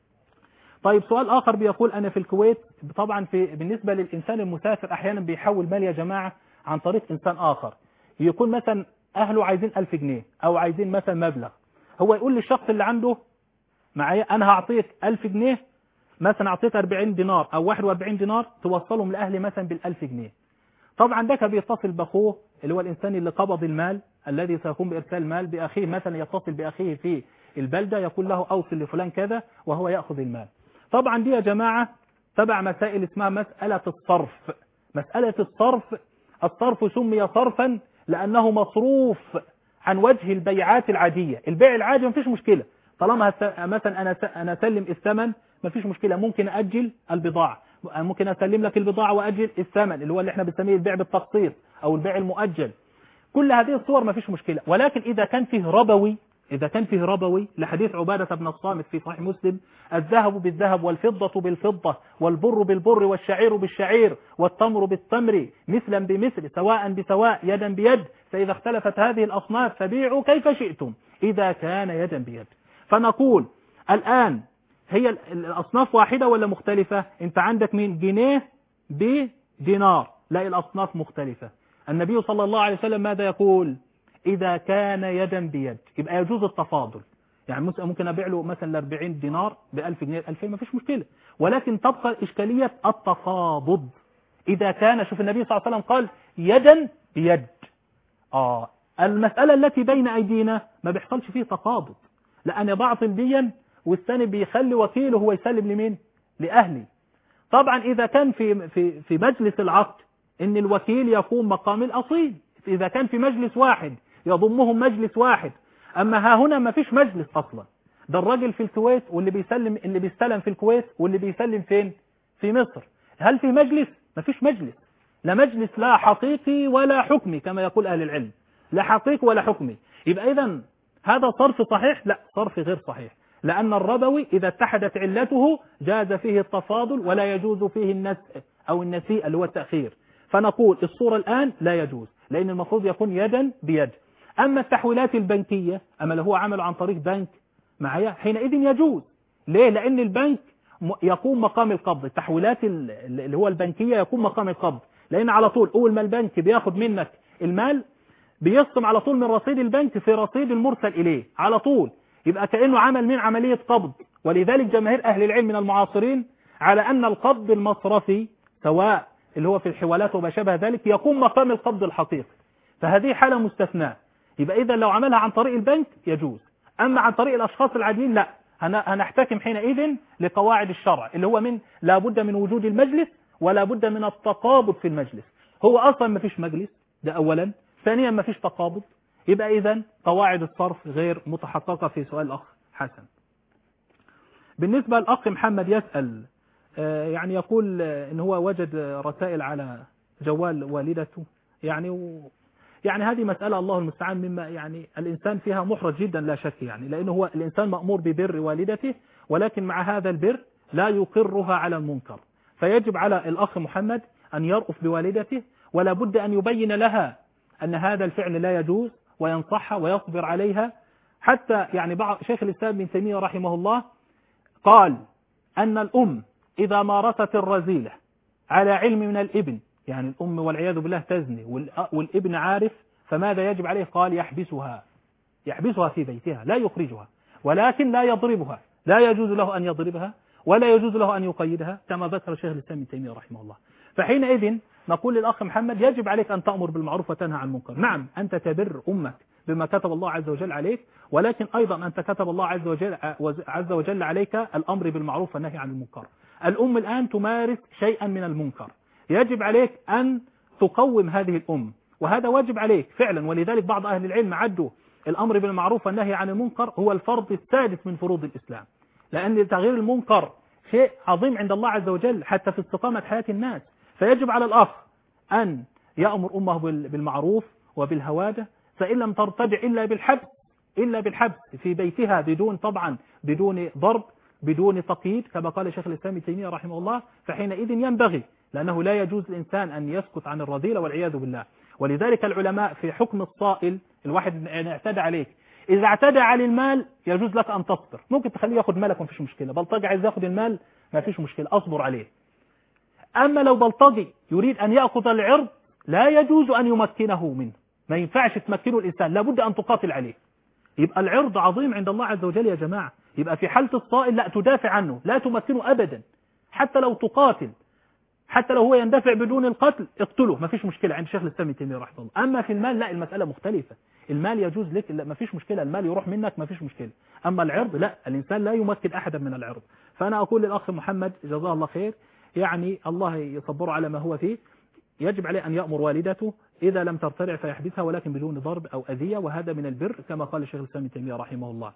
طيب سؤال آخر بيقول أنا في الكويت، طبعا في بالنسبة للإنسان المسافر أحيانا بيحول مال يا جماعة عن طريق إنسان آخر، يكون مثلا أهله عايزين ألف جنيه أو عايزين مثلا مبلغ، هو يقول للشخص اللي عنده معايا أنا هعطيك ألف جنيه مثلا، أعطيك أربعين دينار أو واحد وأربعين دينار توصلهم لأهلي مثلا بالألف جنيه. طبعا ده بيتصل بأخوه اللي هو الإنسان اللي قبض المال الذي سيقوم بإرسال المال بأخيه، مثلا يتصل بأخيه في البلدة يقول له أوصل لفلان كذا وهو يأخذ المال. طبعا دي يا جماعة تبع مسائل اسمها مسألة الصرف. مسألة الصرف، الصرف سمي صرفا لأنه مصروف عن وجه البيعات العادية. البيع العادي مفيش مشكلة، طالما مثلا أنا أنا أسلم الثمن مفيش مشكلة، ممكن أجل البضاعة، ممكن أسلم لك البضاعة وأجل الثمن اللي هو اللي احنا بنسميه البيع بالتقسيط أو البيع المؤجل، كل هذه الصور مفيش مشكلة. ولكن إذا كان فيه ربوي، إذا كان فيه ربوي لحديث عبادة بن الصامت في صحيح مسلم الذهب بالذهب والفضة بالفضة والبر بالبر والشعير بالشعير والتمر بالتمر مثلا بمثل سواء بسواء يدا بيد، فإذا اختلفت هذه الأصناف فبيعوا كيف شئتم إذا كان يدا بيد. فنقول الآن هي الأصناف واحدة ولا مختلفة؟ أنت عندك مين؟ جنيه بدينار، لا الأصناف مختلفة. النبي صلى الله عليه وسلم ماذا يقول؟ إذا كان يدا بيد، يبقى يجوز التفاضل، يعني ممكن أبيع له مثلا أربعين دينار بألف جنيه ألفين ما فيش مشكلة، ولكن تبقى إشكالية التفاضل إذا كان، شوف النبي صلى الله عليه وسلم قال يدا بيد. آه المسألة التي بين أيدينا ما بيحصلش فيه تفاضل، لأن بعطل ديا والثاني بيخلي وكيله هو يسلم لمين؟ لأهلي. طبعا إذا كان في في في مجلس العقد إن الوكيل يقوم مقام الأصيل، إذا كان في مجلس واحد يضمهم مجلس واحد. أما ها هنا ما فيش مجلس أصلا، ده الراجل في الكويت واللي بيسلم اللي بيستلم في الكويت واللي بيسلم فين؟ في مصر. هل في مجلس؟ ما فيش مجلس، لا مجلس لا حقيقي ولا حكمي كما يقول أهل العلم، لا حقيقي ولا حكمي. يبقى إذن هذا صرف صحيح؟ لا، صرف غير صحيح، لأن الربوي إذا اتحدت علته جاز فيه التفاضل ولا يجوز فيه النسء أو النسيء اللي هو التأخير. فنقول الصورة الآن لا يجوز، لأن المفروض يكون يدا بيد. أما التحويلات البنكية، أما اللي هو عمل عن طريق بنك معايا، حينئذ يجوز. ليه؟ لأن البنك يقوم مقام القبض، التحويلات اللي هو البنكية يقوم مقام القبض، لأن على طول أول ما البنك بياخد منك المال بيصم على طول من رصيد البنك في رصيد المرسل إليه على طول. يبقى كأنه عمل من عملية قبض. ولذلك جماهير أهل العلم من المعاصرين على أن القبض المصرفي سواء اللي هو في الحوالات وما شابه ذلك يقوم مقام القبض الحقيقي، فهذه حالة مستثناة. يبقى إذا لو عملها عن طريق البنك يجوز، أما عن طريق الأشخاص العاديين لا، هنحتكم حينئذ لقواعد الشرع اللي هو من لا بد من وجود المجلس ولا بد من التقابض في المجلس. هو أصلا ما فيش مجلس، ده أولا. ثانيا ما فيش تقابض، يبقى إذن قواعد الصرف غير متحققة في سؤال الأخ حسن. بالنسبة للأخ محمد يسأل يعني يقول إن هو وجد رسائل على جوال والدته يعني و يعني هذه مسألة الله المستعان مما يعني الإنسان فيها محرج جدا لا شك، يعني لأنه هو الإنسان مأمور ببر والدته، ولكن مع هذا البر لا يقرها على المنكر. فيجب على الأخ محمد أن يرأف بوالدته، ولا بد أن يبين لها أن هذا الفعل لا يجوز وينصحها ويصبر عليها. حتى يعني بعض شيخ الإسلام ابن تيمية رحمه الله قال أن الأم إذا مارست الرذيلة على علم من الابن، يعني الأم والعياذ بالله تزني والابن عارف، فماذا يجب عليه؟ قال يحبسها يحبسها في بيتها لا يخرجها، ولكن لا يضربها، لا يجوز له أن يضربها ولا يجوز له أن يقيدها كما ذكر شيخ الإسلام ابن تيمية رحمه الله. فحينئذ نقول للأخ محمد يجب عليك أن تأمر بالمعروف وتنهى عن المنكر. نعم أنت تبر أمك بما كتب الله عز وجل عليك، ولكن أيضا أنت كتب الله عز وجل, عز وجل عليك الأمر بالمعروف والنهي عن المنكر. الأم الآن تمارس شيئا من المنكر، يجب عليك أن تقوم هذه الأم، وهذا واجب عليك فعلا. ولذلك بعض أهل العلم عدوا الأمر بالمعروف والنهي عن المنكر هو الفرض السادس من فروض الإسلام، لأن تغيير المنكر شيء عظيم عند الله عز وجل حتى في استقامة حياة الناس. فيجب على الأخ أن يأمر أمه بالمعروف وبالهوادة، فإن لم ترتدع إلا بالحبس إلا بالحبس في بيتها، بدون طبعا بدون ضرب بدون تقييد كما قال شيخ الإسلام ابن تيمية رحمه الله. فحينئذ ينبغي، لأنه لا يجوز الإنسان أن يسكت عن الرذيلة والعياذ بالله. ولذلك العلماء في حكم الصائل، الواحد اعتدى عليك، إذا اعتدى على المال يجوز لك أن تصبر، ممكن تخليه ياخد مالك ما فيش مشكلة، بلطجي عايز ياخد المال ما فيش مشكلة، أصبر عليه. أما لو بلطجي يريد أن يأخذ العرض لا يجوز أن يمكنه منه، ما ينفعش تمكنه الإنسان، لابد أن تقاتل عليه. يبقى العرض عظيم عند الله عز وجل يا جماعة. يبقى في حالة الصائل لا تدافع عنه، لا تمكنه أبدا، حتى لو تقاتل، حتى لو هو يندفع بدون القتل اقتله ما فيش مشكلة عند شيخ الإسلام ابن تيمية رحمه الله. أما في المال لا، المسألة مختلفة، المال يجوز لك لا ما فيش مشكلة، المال يروح منك ما فيش مشكلة، أما العرض لا، الإنسان لا يمكن أحدا من العرض. فأنا أقول للأخ محمد جزاه الله خير، يعني الله يصبره على ما هو فيه، يجب عليه أن يأمر والدته إذا لم ترتدع فيحبسها، ولكن بدون ضرب أو أذية، وهذا من البر كما قال الشيخ الإسلام ابن تيمية رحمه الله.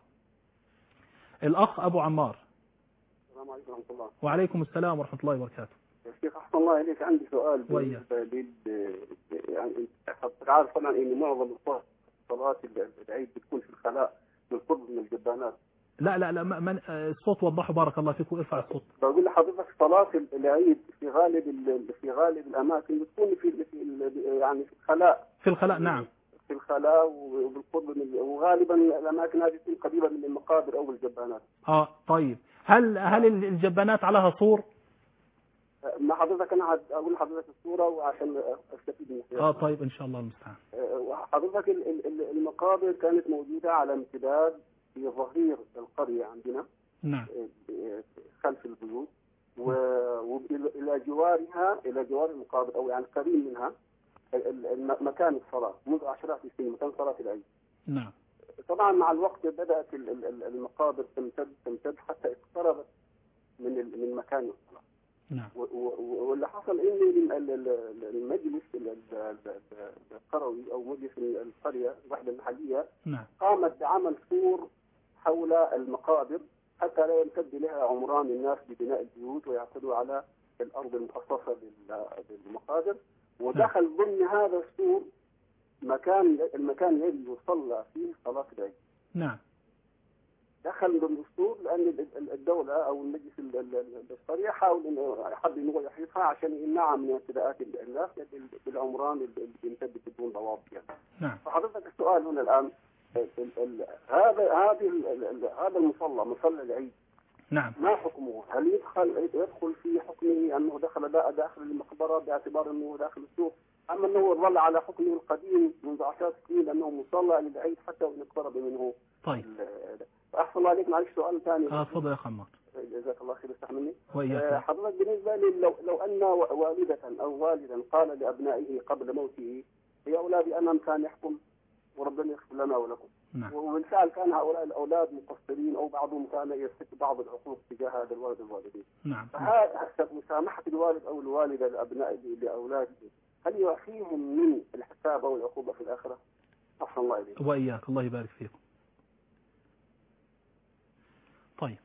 الأخ أبو عمار. السلام عليكم ورحمة الله. وعليكم السلام ورحمة الله وبركاته. الشيخ أحسن الله إليك، عندي سؤال بالنسبة لل يعني حضرتك عارف طبعا إن معظم الصلاة العيد بتكون في الخلاء بالقرب من الجبانات. لا لا لا من الصوت وضحه بارك الله فيك وارفع الصوت. بقول لحضرتك صلاة العيد في غالب في غالب الأماكن بتكون في يعني في الخلاء. في الخلاء نعم. في الخلاء وبالقرب من، وغالبا الأماكن هذه تكون قريبة من المقابر أو الجبانات. اه طيب، هل هل الجبانات عليها سور؟ ما حضرتك انا اقول لحضرتك الصوره وعشان استفيد منها. اه طيب ان شاء الله المستعان. حضرتك المقابر كانت موجوده على امتداد في ظهير القريه عندنا. نعم. خلف البيوت والى جوارها، الى جوار المقابر او يعني قريب منها مكان الصلاه منذ عشرات السنين، مكان صلاه العيد. نعم. طبعا مع الوقت بدات المقابر تمتد تمتد حتى اقتربت من من مكان الصلاه. نعم. واللي حصل ان المجلس القروي او مجلس القريه الوحده المحليه نعم. قامت بعمل سور حول المقابر حتى لا يمتد لها عمران الناس ببناء البيوت ويعتدوا على الارض المخصصه للمقابر. ودخل ضمن هذا السور مكان المكان الذي يصلى فيه صلاه العيد. نعم. دخل ضمن السور لان الدوله او المجلس القريه حاول انه يحب انه يحيطها عشان يمنعها من اعتداءات الناس بالعمران اللي بيمتد بدون ضوابط يعني. نعم. فحضرتك السؤال هنا الان هذا هذه هذا المصلى مصلى العيد. نعم. ما حكمه؟ هل يدخل يدخل في حكمه انه دخل داخل المقبره باعتبار انه داخل السور، اما انه ظل على حكمه القديم منذ عشرات سنين انه مصلى للعيد حتى وان اقترب منه؟ طيب. أحسن الله عليك، معلش سؤال ثاني. اه اتفضل يا خمار. جزاك الله خير، استحملني. وإياك. حضرتك بالنسبة لي لو لو أن والدة أو والدا قال لأبنائه قبل موته يا أولادي أنا كان يحكم وربنا يغفر لنا ولكم. نعم. وبالفعل كان هؤلاء الأولاد مقصرين أو بعضهم كان يرتكب بعض العقوق تجاه هذا الوالد والوالدين. نعم. فهذا مسامحة الوالد أو الوالدة لأبنائه لأولاده هل يعفيهم من الحساب أو العقوبة في الآخرة؟ أحسن الله إليك. وإياك، الله يبارك فيكم. طيب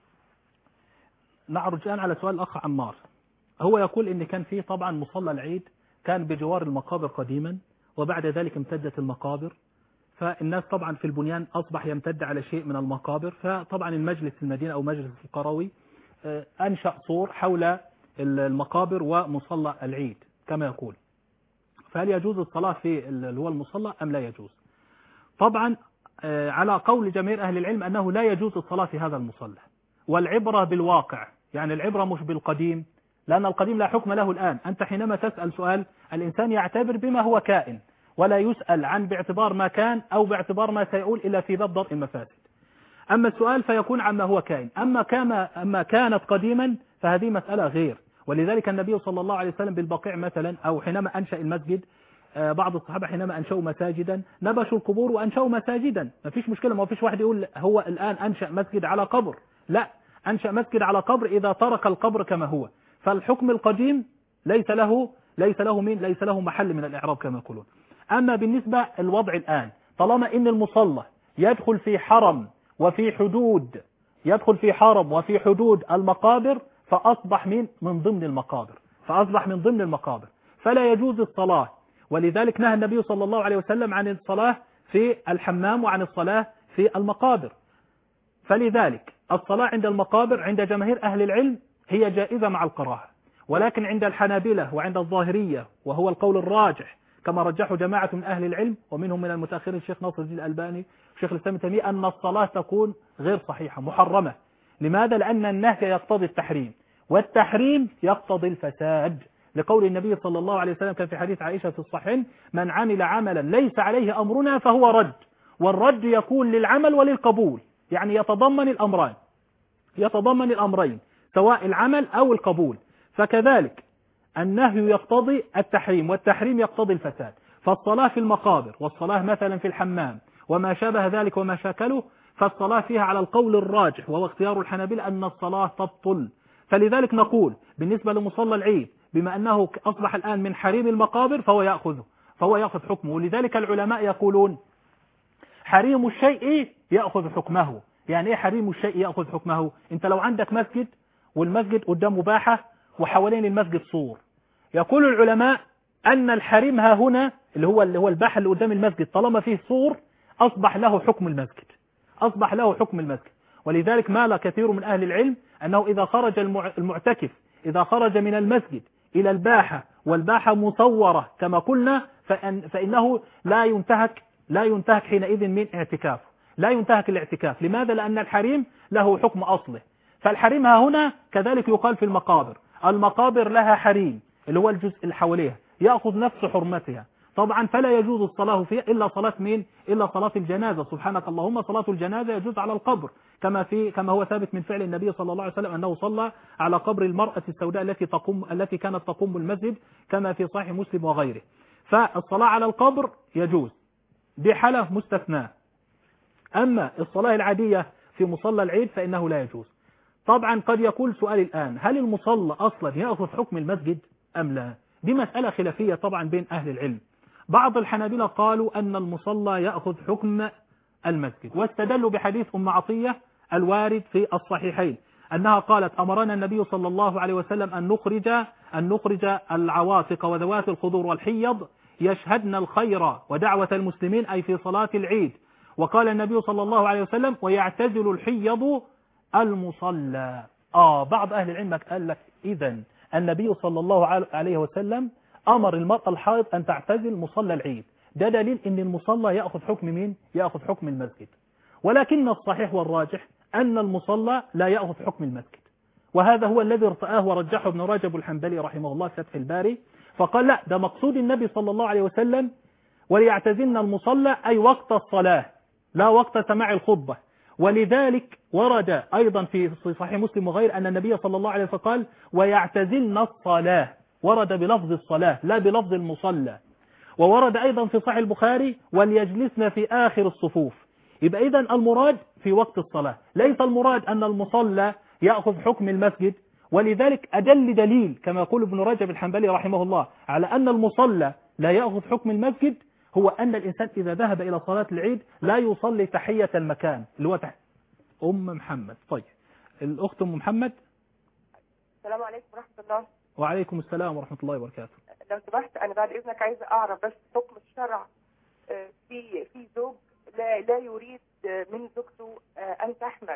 نعرج الآن على سؤال الأخ عمار. هو يقول إن كان فيه طبعا مصلى العيد كان بجوار المقابر قديما، وبعد ذلك امتدت المقابر، فالناس طبعا في البنيان أصبح يمتد على شيء من المقابر، فطبعا المجلس المدينة أو مجلس القروي أنشأ سور حول المقابر ومصلى العيد كما يقول. فهل يجوز الصلاة في اللي هو المصلى أم لا يجوز؟ طبعا على قول جماهير أهل العلم أنه لا يجوز الصلاة في هذا المصلى، والعبرة بالواقع، يعني العبرة مش بالقديم، لأن القديم لا حكم له الآن. أنت حينما تسأل سؤال الإنسان يعتبر بما هو كائن، ولا يسأل عن باعتبار ما كان أو باعتبار ما سيقول إلا في باب درء المفاسد. أما السؤال فيكون عما هو كائن. أما كما أما كانت قديما فهذه مسألة غير. ولذلك النبي صلى الله عليه وسلم بالبقيع مثلا، أو حينما أنشأ المسجد، بعض الصحابة حينما أنشأوا مساجدا نبشوا القبور وأنشأوا مساجدا، ما فيش مشكلة. ما فيش واحد يقول هو الآن أنشأ مسجد على قبر، لا، أنشأ مسجد على قبر إذا ترك القبر كما هو. فالحكم القديم ليس له ليس له من ليس له محل من الإعراب كما يقولون. أما بالنسبة الوضع الآن، طالما إن المصلى يدخل في حرم وفي حدود يدخل في حرم وفي حدود المقابر، فأصبح من من ضمن المقابر فأصبح من ضمن المقابر فلا يجوز الصلاة. ولذلك نهى النبي صلى الله عليه وسلم عن الصلاة في الحمام وعن الصلاة في المقابر. فلذلك الصلاة عند المقابر عند جماهير أهل العلم هي جائزة مع الكراهة، ولكن عند الحنابلة وعند الظاهرية، وهو القول الراجح كما رجحه جماعة من أهل العلم ومنهم من المتأخرين الشيخ ناصر الدين الألباني وشيخ الإسلام ابن تيمية، أن الصلاة تكون غير صحيحة محرمة. لماذا؟ لأن النهي يقتضي التحريم، والتحريم يقتضي الفساد، لقول النبي صلى الله عليه وسلم كان في حديث عائشة في الصحيحين: من عمل عملا ليس عليه أمرنا فهو رد. والرد يكون للعمل وللقبول، يعني يتضمن الأمرين يتضمن الأمرين سواء العمل أو القبول. فكذلك النهي يقتضي التحريم، والتحريم يقتضي الفساد. فالصلاة في المقابر والصلاة مثلا في الحمام وما شابه ذلك وما شاكله، فالصلاة فيها على القول الراجح وهو اختيار الحنابلة أن الصلاة تبطل. فلذلك نقول بالنسبة لمصلى العيد بما أنه أصبح الآن من حريم المقابر فهو يأخذه فهو يأخذ حكمه. ولذلك العلماء يقولون حريم الشيء يأخذ حكمه. يعني إيه حريم الشيء يأخذ حكمه؟ أنت لو عندك مسجد والمسجد قدامه باحة وحوالين المسجد سور، يقول العلماء أن الحريم ها هنا اللي هو اللي هو الباحة اللي قدام المسجد طالما فيه سور أصبح له حكم المسجد أصبح له حكم المسجد. ولذلك مال كثير من أهل العلم أنه إذا خرج المعتكف إذا خرج من المسجد إلى الباحة والباحة مصورة كما قلنا فإن فإنه لا ينتهك لا ينتهك حينئذ من اعتكاف لا ينتهك الاعتكاف. لماذا؟ لأن الحريم له حكم أصله. فالحريم ها هنا كذلك يقال في المقابر، المقابر لها حريم اللي هو الجزء اللي حواليها يأخذ نفس حرمتها طبعا. فلا يجوز الصلاة فيها إلا صلاة مين؟ إلا صلاة الجنازة. سبحانك اللهم صلاة الجنازة يجوز على القبر كما في كما هو ثابت من فعل النبي صلى الله عليه وسلم أنه صلى على قبر المرأة السوداء التي تقوم التي كانت تقوم المسجد كما في صحيح مسلم وغيره. فالصلاة على القبر يجوز بحالة مستثناء. أما الصلاة العادية في مصلى العيد فإنه لا يجوز. طبعا قد يقول سؤال الآن: هل المصلى أصلا يأخذ حكم المسجد أم لا؟ دي مسألة خلافية طبعا بين أهل العلم. بعض الحنابلة قالوا أن المصلى يأخذ حكم المسجد، واستدلوا بحديث أم عطية الوارد في الصحيحين أنها قالت: أمرنا النبي صلى الله عليه وسلم أن نخرج أن نخرج العواتق وذوات الخدور والحيض يشهدن الخير ودعوة المسلمين، أي في صلاة العيد. وقال النبي صلى الله عليه وسلم: ويعتزل الحيض المصلى. آه بعض أهل العلم قال لك إذن النبي صلى الله عليه وسلم أمر المرأة الحائض أن تعتزل مصلى العيد. ده دليل أن المصلى يأخذ حكم مين؟ يأخذ حكم المسجد. ولكن الصحيح والراجح أن المصلى لا يأخذ حكم المسجد، وهذا هو الذي ارتآه ورجحه ابن رجب الحنبلي رحمه الله في فتح الباري. فقال لا، ده مقصود النبي صلى الله عليه وسلم وليعتزلن المصلى أي وقت الصلاة لا وقت سماع الخطبة. ولذلك ورد أيضا في صحيح مسلم وغير أن النبي صلى الله عليه وسلم قال ويعتزلن الصلاة، ورد بلفظ الصلاة لا بلفظ المصلى. وورد أيضا في صحيح البخاري وليجلسن في آخر الصفوف. يبقى إذن المراد في وقت الصلاة، ليس المراد أن المصلى يأخذ حكم المسجد. ولذلك أدل دليل كما يقول ابن رجب الحنبلي رحمه الله على أن المصلى لا يأخذ حكم المسجد هو أن الإنسان إذا ذهب إلى صلاة العيد لا يصلي تحية المكان اللي هو تحت أم محمد. طيب الأخت أم محمد. السلام عليكم ورحمة الله. وعليكم السلام ورحمة الله وبركاته. لو سمحت أنا بعد إذنك عايزة أعرف بس حكم الشرع في في زوج لا لا يريد من زوجته أن تحمل.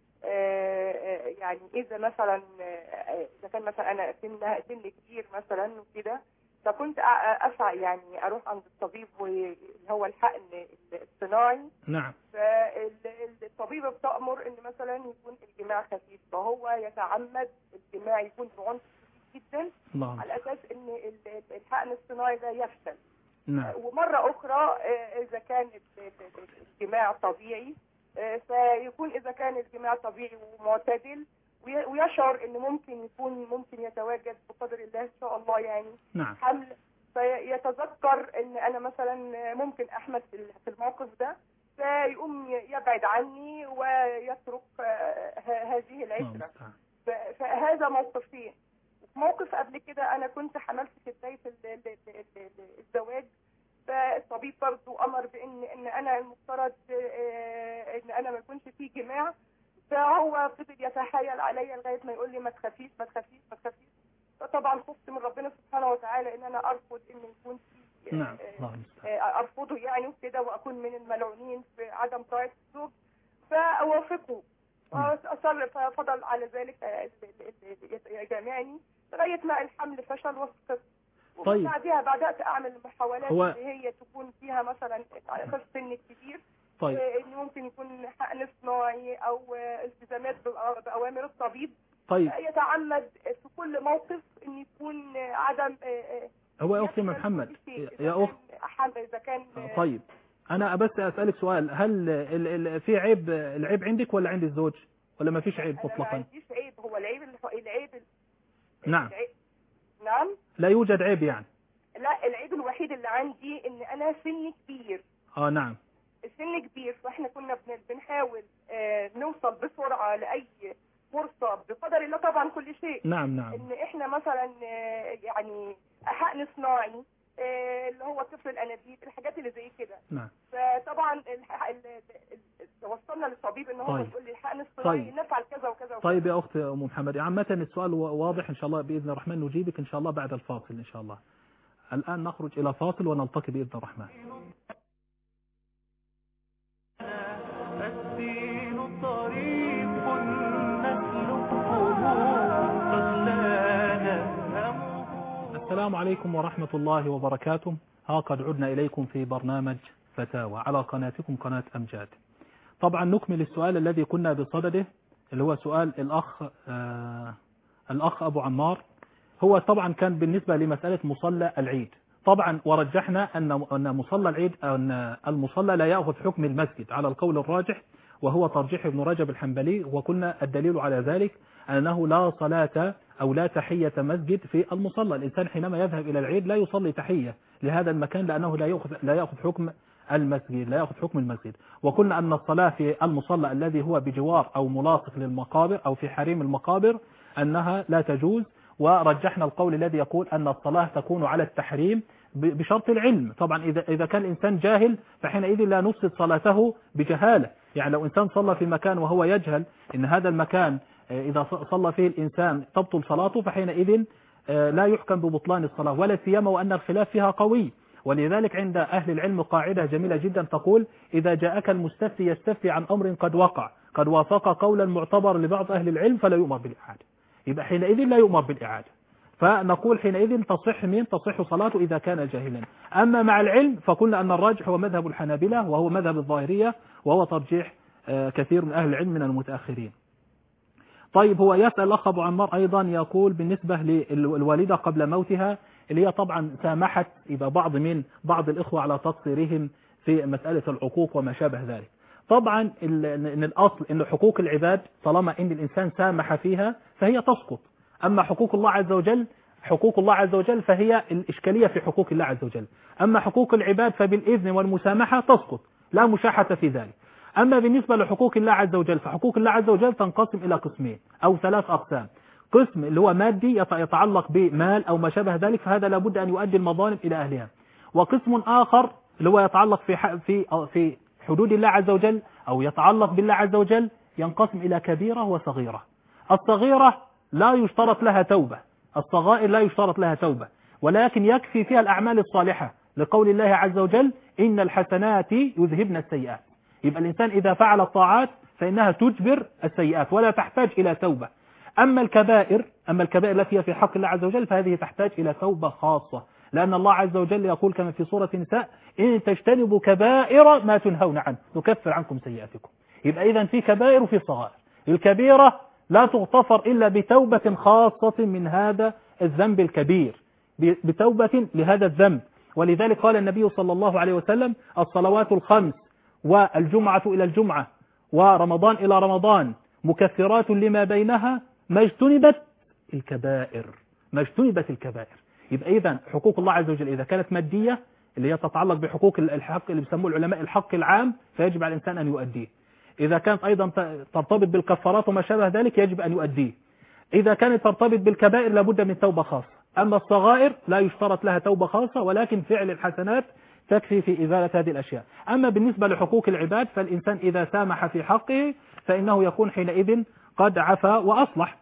يعني إذا مثلا إذا كان مثلا أنا سن سن كبير مثلا وكده، فكنت أسعى يعني أروح عند الطبيب اللي هو الحقن الصناعي. نعم. فالطبيبة بتأمر إن مثلا يكون الجماع خفيف، فهو يتعمد الجماع يكون بعنف جدا الله. على أساس إن الحقن الصناعي ده يفشل. نعم. ومرة أخرى إذا كان الجماع طبيعي فيكون إذا كان الجماع طبيعي ومعتدل ويشعر إنه ممكن يكون ممكن يتواجد بقدر الله إن شاء الله يعني نعم. حمل، فيتذكر إن أنا مثلا ممكن أحمل في الموقف ده، فيقوم يبعد عني ويترك هذه العشرة. فهذا موقفين. وفي موقف قبل كده أنا كنت حملت في بداية الزواج، فالطبيب برضه أمر بإن إن أنا المفترض إن أنا ما يكونش فيه جماع، فهو فضل يتحايل عليا لغاية ما يقول لي ما تخافيش ما تخافيش ما تخافيش. فطبعا خفت من ربنا سبحانه وتعالى إن أنا أرفض إن يكون فيه نعم. أرفضه يعني وكده، وأكون من الملعونين في عدم طاعة الزوج، فأوافقه. أصر ففضل على ذلك يجامعني لغاية ما الحمل فشل وسقط. طيب. وبعدها بدأت أعمل محاولات هو... اللي هي تكون فيها مثلا على أساس سن كبير. طيب. إن ممكن يكون حقن صناعي أو التزامات بأوامر الطبيب. طيب. يتعمد في كل موقف إن يكون عدم. هو يا أختي محمد يا أخت إذا كان. طيب أنا بس أسألك سؤال، هل ال ال في عيب العيب عندك ولا عند الزوج ولا ما فيش عيب مطلقا؟ ما عنديش عيب، هو العيب العيب نعم. العيب. نعم. لا يوجد عيب يعني؟ لا، العيب الوحيد اللي عندي إن أنا سني كبير. آه نعم. السن كبير، فإحنا كنا بنحاول آه نوصل بسرعة لأي فرصة بقدر الله طبعا كل شيء. نعم نعم. إن إحنا مثلا آه يعني حقن صناعي آه اللي هو طفل الأنابيب، الحاجات اللي زي كده. نعم. فطبعا وصلنا للطبيب إن هو طيب. يقول لي الحقن الصناعي طيب. نفعل كذا وكذا وكذا. طيب يا أخت أم محمد، عامة السؤال واضح إن شاء الله بإذن الرحمن، نجيبك إن شاء الله بعد الفاصل إن شاء الله. الآن نخرج إلى فاصل ونلتقي بإذن الرحمن. الدين طريق نسلكه قد لا نفهمه. السلام عليكم ورحمة الله وبركاته. ها قد عدنا إليكم في برنامج فتاوى على قناتكم قناة أمجاد. طبعا نكمل السؤال الذي كنا بصدده اللي هو سؤال الأخ آه الأخ أبو عمار. هو طبعا كان بالنسبة لمسألة مصلى العيد، طبعا ورجحنا أن أن مصلى العيد أن المصلى لا يأخذ حكم المسجد على القول الراجح، وهو ترجيح ابن رجب الحنبلي. وقلنا الدليل على ذلك أنه لا صلاة أو لا تحية مسجد في المصلى. الإنسان حينما يذهب إلى العيد لا يصلي تحية لهذا المكان لأنه لا يأخذ لا يأخذ حكم المسجد لا يأخذ حكم المسجد. وقلنا أن الصلاة في المصلى الذي هو بجوار أو ملاصق للمقابر أو في حريم المقابر أنها لا تجوز. ورجحنا القول الذي يقول أن الصلاة تكون على التحريم بشرط العلم. طبعا إذا إذا كان الإنسان جاهل فحينئذ لا نفسد صلاته بجهالة. يعني لو إنسان صلى في مكان وهو يجهل إن هذا المكان إذا صلى فيه الإنسان تبطل صلاته، فحينئذ لا يحكم ببطلان الصلاة، ولا سيما وأن الخلاف فيها قوي. ولذلك عند أهل العلم قاعدة جميلة جدا تقول: إذا جاءك المستفتي يستفتي عن أمر قد وقع قد وافق قولا معتبر لبعض أهل العلم فلا يؤمر بالإعادة. يبقى حينئذ لا يؤمر بالإعادة، فنقول حينئذ تصح من تصح صلاته إذا كان جاهلا. أما مع العلم فقلنا أن الراجح هو مذهب الحنابلة وهو مذهب الظاهرية، وهو ترجيح كثير من أهل العلم من المتأخرين. طيب هو يسأل الأخ أبو عمار أيضا، يقول بالنسبة للوالدة قبل موتها اللي هي طبعا سامحت إذا بعض من بعض الإخوة على تقصيرهم في مسألة العقوق وما شابه ذلك. طبعا ان الاصل ان حقوق العباد طالما ان الانسان سامح فيها فهي تسقط. اما حقوق الله عز وجل حقوق الله عز وجل فهي الاشكاليه في حقوق الله عز وجل. اما حقوق العباد فبالاذن والمسامحه تسقط، لا مشاحه في ذلك. اما بالنسبه لحقوق الله عز وجل فحقوق الله عز وجل تنقسم الى قسمين او ثلاث اقسام. قسم اللي هو مادي يتعلق بمال او ما شابه ذلك، فهذا لابد ان يؤدي المظالم الى اهلها. وقسم اخر اللي هو يتعلق في في في حدود الله عز وجل أو يتعلق بالله عز وجل ينقسم إلى كبيرة وصغيرة. الصغيرة لا يشترط لها توبة، الصغائر لا يشترط لها توبة، ولكن يكفي فيها الأعمال الصالحة لقول الله عز وجل إن الحسنات يذهبن السيئات. يبقى الإنسان إذا فعل الطاعات فإنها تجبر السيئات ولا تحتاج إلى توبة. أما الكبائر أما الكبائر التي هي في حق الله عز وجل فهذه تحتاج إلى توبة خاصة، لأن الله عز وجل يقول كما في سورة النساء إن تجتنبوا كبائر ما تنهون عنه نكفر عنكم سيئاتكم. يبقى إذن في كبائر وفي صغائر. الكبيرة لا تغتفر إلا بتوبة خاصة من هذا الذنب الكبير، بتوبة لهذا الذنب. ولذلك قال النبي صلى الله عليه وسلم الصلوات الخمس والجمعة إلى الجمعة ورمضان إلى رمضان مكفرات لما بينها ما اجتنبت الكبائر ما اجتنبت الكبائر. يبقى إذن حقوق الله عز وجل إذا كانت مادية اللي هي تتعلق بحقوق الحق اللي بيسموه العلماء الحق العام فيجب على الإنسان أن يؤديه. إذا كانت أيضا ترتبط بالكفارات وما شابه ذلك يجب أن يؤديه. إذا كانت ترتبط بالكبائر لابد من توبة خاصة. أما الصغائر لا يشترط لها توبة خاصة، ولكن فعل الحسنات تكفي في إزالة هذه الأشياء. أما بالنسبة لحقوق العباد فالإنسان إذا سامح في حقه فإنه يكون حينئذ قد عفا وأصلح.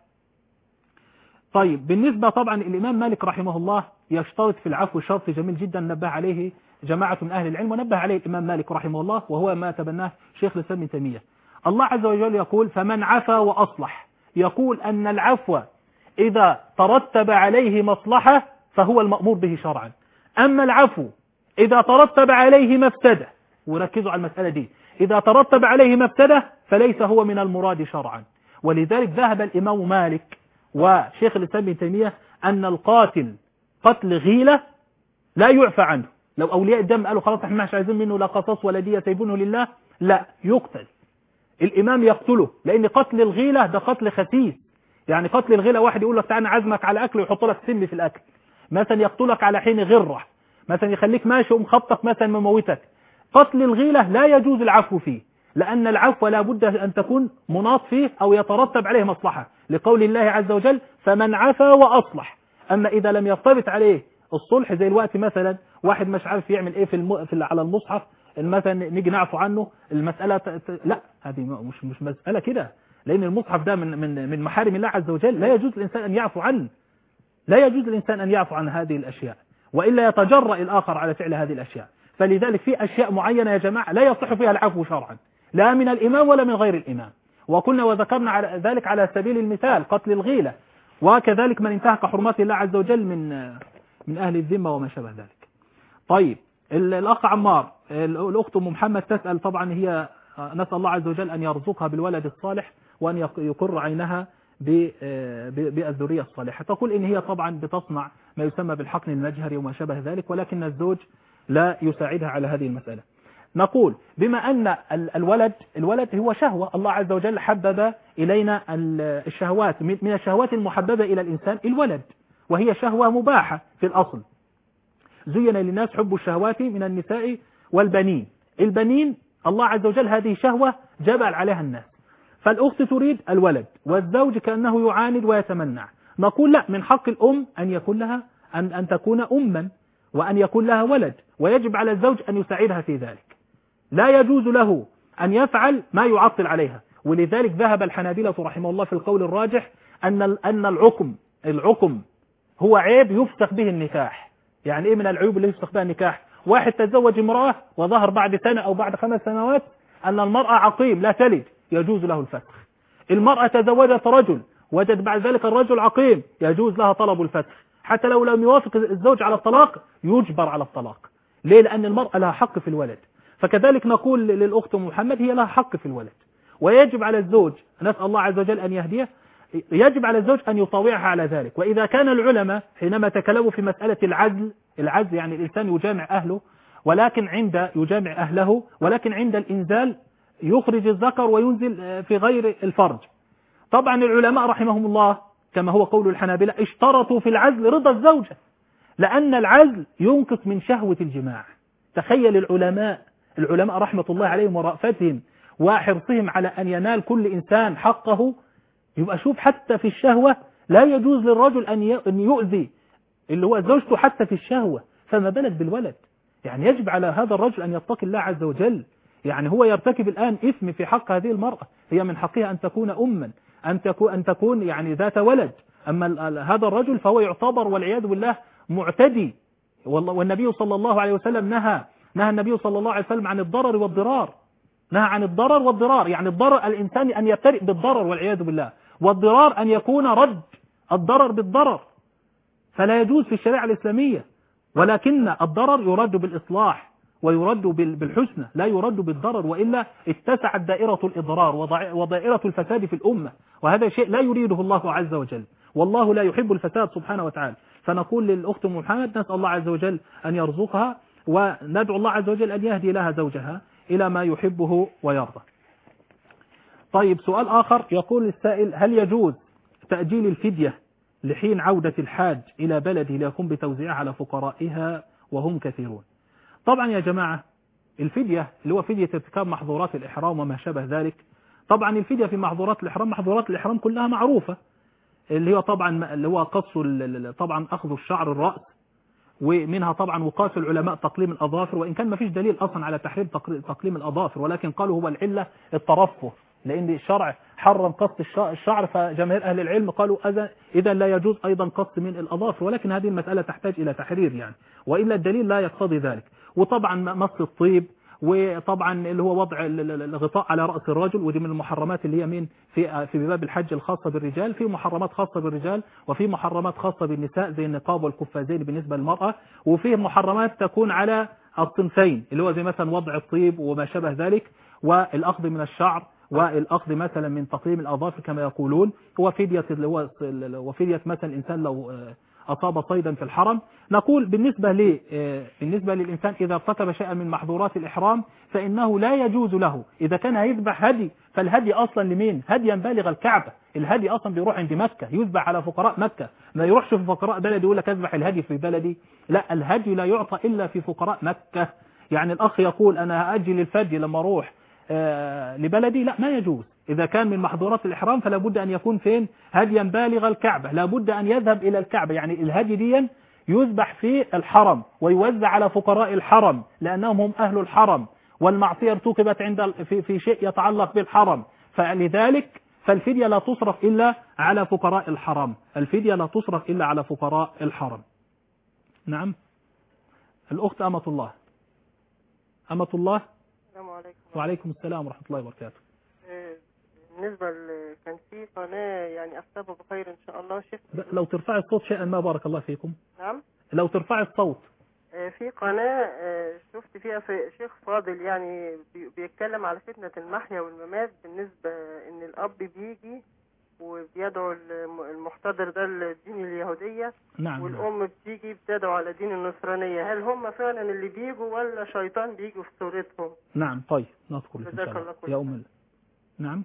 طيب بالنسبة طبعا الإمام مالك رحمه الله يشترط في العفو شرط جميل جدا نبه عليه جماعة من أهل العلم ونبه عليه الإمام مالك رحمه الله، وهو ما تبناه شيخ الإسلام ابن تيمية. الله عز وجل يقول فمن عفا وأصلح، يقول أن العفو إذا ترتب عليه مصلحة فهو المأمور به شرعا. أما العفو إذا ترتب عليه مفسدة، وركزوا على المسألة دي، إذا ترتب عليه مفسدة فليس هو من المراد شرعا. ولذلك ذهب الإمام مالك وشيخ الإسلام ابن تيمية أن القاتل قتل غيلة لا يعفى عنه. لو أولياء الدم قالوا خلاص احنا مش عايزين منه لا قصاص ولا دية سيبونه لله، لا، يقتل. الإمام يقتله، لأن قتل الغيلة ده قتل خسيس. يعني قتل الغيلة واحد يقول لك تعالى عزمك على أكل ويحط لك سم في الأكل، مثلا يقتلك على حين غرة، مثلا يخليك ماشي ومخطط مثلا مموتك. قتل الغيلة لا يجوز العفو فيه، لأن العفو لا بد أن تكون مناط فيه أو يترتب عليه مصلحة، لقول الله عز وجل فمن عفا وأصلح. أما إذا لم يرتبط عليه الصلح زي الوقت مثلا واحد مش عارف يعمل إيه في, الم... في على المصحف مثلا نيجي نعفو عنه المسألة ت... لا، هذه مش مش مسألة كده، لأن المصحف ده من من من محارم الله عز وجل، لا يجوز الإنسان أن يعفو عنه، لا يجوز الإنسان أن يعفو عن هذه الأشياء، وإلا يتجرأ الآخر على فعل هذه الأشياء. فلذلك في أشياء معينة يا جماعة لا يصح فيها العفو شرعا، لا من الإمام ولا من غير الإمام. وكنا وذكرنا على ذلك على سبيل المثال قتل الغيلة، وكذلك من انتهك حرمات الله عز وجل من من أهل الذمة وما شابه ذلك. طيب الأخ عمار، الأخت أم محمد تسأل، طبعا هي نسأل الله عز وجل أن يرزقها بالولد الصالح وأن يقر عينها بالذرية الصالحة. تقول إن هي طبعا بتصنع ما يسمى بالحقن المجهري وما شابه ذلك، ولكن الزوج لا يساعدها على هذه المسألة. نقول بما أن الولد الولد هو شهوة، الله عز وجل حبب إلينا الشهوات، من الشهوات المحببة إلى الإنسان الولد، وهي شهوة مباحة في الأصل. زين للناس حب الشهوات من النساء والبنين. البنين الله عز وجل هذه شهوة جبل عليها الناس، فالأخت تريد الولد والزوج كأنه يعاند ويتمنع. نقول لا، من حق الأم أن يكون لها أن, أن تكون أما وأن يكون لها ولد، ويجب على الزوج أن يساعدها في ذلك. لا يجوز له أن يفعل ما يعطل عليها. ولذلك ذهب الحنابلة رحمه الله في القول الراجح أن أن العقم العقم هو عيب يفسخ به النكاح. يعني إيه من العيوب اللي يفسخ بها النكاح؟ واحد تزوج امرأة وظهر بعد سنة أو بعد خمس سنوات أن المرأة عقيم لا تلد، يجوز له الفسخ. المرأة تزوجت رجل وجد بعد ذلك الرجل عقيم، يجوز لها طلب الفسخ، حتى لو لم يوافق الزوج على الطلاق يجبر على الطلاق. ليه؟ لأن المرأة لها حق في الولد. فكذلك نقول للأخت محمد هي لها حق في الولد، ويجب على الزوج، نسأل الله عز وجل أن يهديه، يجب على الزوج أن يطاوعها على ذلك. وإذا كان العلماء حينما تكلموا في مسألة العزل، العزل يعني الإنسان يجامع أهله ولكن عند يجامع أهله ولكن عند الإنزال يخرج الذكر وينزل في غير الفرج. طبعا العلماء رحمهم الله كما هو قول الحنابلة اشترطوا في العزل رضا الزوجة، لأن العزل ينقص من شهوة الجماع. تخيل العلماء العلماء رحمة الله عليهم ورأفتهم وحرصهم على أن ينال كل إنسان حقه، يبقى شوف حتى في الشهوة لا يجوز للرجل أن يؤذي اللي هو زوجته حتى في الشهوة، فما بالك بالولد. يعني يجب على هذا الرجل أن يتقي الله عز وجل. يعني هو يرتكب الآن إثم في حق هذه المرأة، هي من حقها أن تكون أما أن تكون, أن تكون يعني ذات ولد. أما هذا الرجل فهو يعتبر والعياذ بالله معتدي. والنبي صلى الله عليه وسلم نهى نهى النبي صلى الله عليه وسلم عن الضرر والضرار، نهى عن الضرر والضرار. يعني الضرر الإنسان أن يبترئ بالضرر والعياذ بالله، والضرار أن يكون رد الضرر بالضرر، فلا يجوز في الشريعة الإسلامية. ولكن الضرر يرد بالإصلاح ويرد بالحسنى، لا يرد بالضرر، وإلا اتسعت دائرة الإضرار ودائرة الفساد في الأمة، وهذا شيء لا يريده الله عز وجل، والله لا يحب الفساد سبحانه وتعالى. فنقول للأخت محمد نسأل الله عز وجل أن يرزقها، وندعو الله عز وجل أن يهدي لها زوجها إلى ما يحبه ويرضى. طيب سؤال آخر يقول السائل: هل يجوز تأجيل الفدية لحين عودة الحاج إلى بلده ليقوم بتوزيعها على فقرائها وهم كثيرون؟ طبعا يا جماعة الفدية اللي هو فدية ارتكاب محظورات الإحرام وما شابه ذلك، طبعا الفدية في محظورات الإحرام محظورات الإحرام كلها معروفة، اللي هو طبعا اللي هو قص طبعا أخذ الشعر الرأس، ومنها طبعا وقاس العلماء تقليم الأظافر، وإن كان ما فيش دليل أصلا على تحريم تقليم الأظافر، ولكن قالوا هو العلة الترفه، لأن الشرع حرم قص الشعر، فجماهير أهل العلم قالوا إذا لا يجوز أيضا قص من الأظافر، ولكن هذه المسألة تحتاج إلى تحرير يعني، وإلا الدليل لا يقتضي ذلك. وطبعا مص الطيب، وطبعا اللي هو وضع الغطاء على رأس الرجل، ودي من المحرمات اللي هي من في في باب الحج الخاصة بالرجال. في محرمات خاصة بالرجال وفي محرمات خاصة بالنساء زي النقاب والقفازين بالنسبة للمرأة، وفي محرمات تكون على الصنفين اللي هو زي مثلا وضع الطيب وما شابه ذلك، والأخذ من الشعر، والأخذ مثلا من تقليم الأظافر كما يقولون، هو فدية اللي هو وفدية مثلا الإنسان لو أصاب صيدا في الحرم. نقول بالنسبة لي بالنسبة للإنسان إذا ارتكب شيئا من محظورات الإحرام فإنه لا يجوز له، إذا كان هيذبح هدي فالهدي أصلا لمين؟ هديا بالغ الكعبة، الهدي أصلا بيروح عند مكة يذبح على فقراء مكة، ما يروحش في فقراء بلدي يقول لك اذبح الهدي في بلدي، لا، الهدي لا يعطى إلا في فقراء مكة. يعني الأخ يقول أنا هأجل الفدي لما أروح آه لبلدي، لا، ما يجوز. إذا كان من محظورات الإحرام فلا بد أن يكون فين؟ هديا بالغ الكعبة، لا بد أن يذهب إلى الكعبة، يعني الهدي دي يذبح في الحرم ويوزع على فقراء الحرم لأنهم هم أهل الحرم، والمعصية ارتكبت عند في, في شيء يتعلق بالحرم، فلذلك فالفدية لا تصرف إلا على فقراء الحرم، الفدية لا تصرف إلا على فقراء الحرم. نعم. الأخت أمة الله أمة الله السلام عليكم. وعليكم السلام ورحمة الله وبركاته. بالنسبة كان في قناة يعني أحسبها بخير إن شاء الله شيخ، لو ترفع الصوت شيئا ما بارك الله فيكم. نعم. لو ترفع الصوت. في قناة شفت فيها في شيخ فاضل يعني بيتكلم على فتنة المحيا والممات، بالنسبة إن الأب بيجي وبيدعو المحتضر ده للدين اليهودية، نعم، والأم بتيجي بتدعو على دين النصرانية، هل هم فعلا اللي بيجوا ولا شيطان بيجوا في صورتهم؟ نعم. طيب نذكر إن شاء الله يا أم. نعم.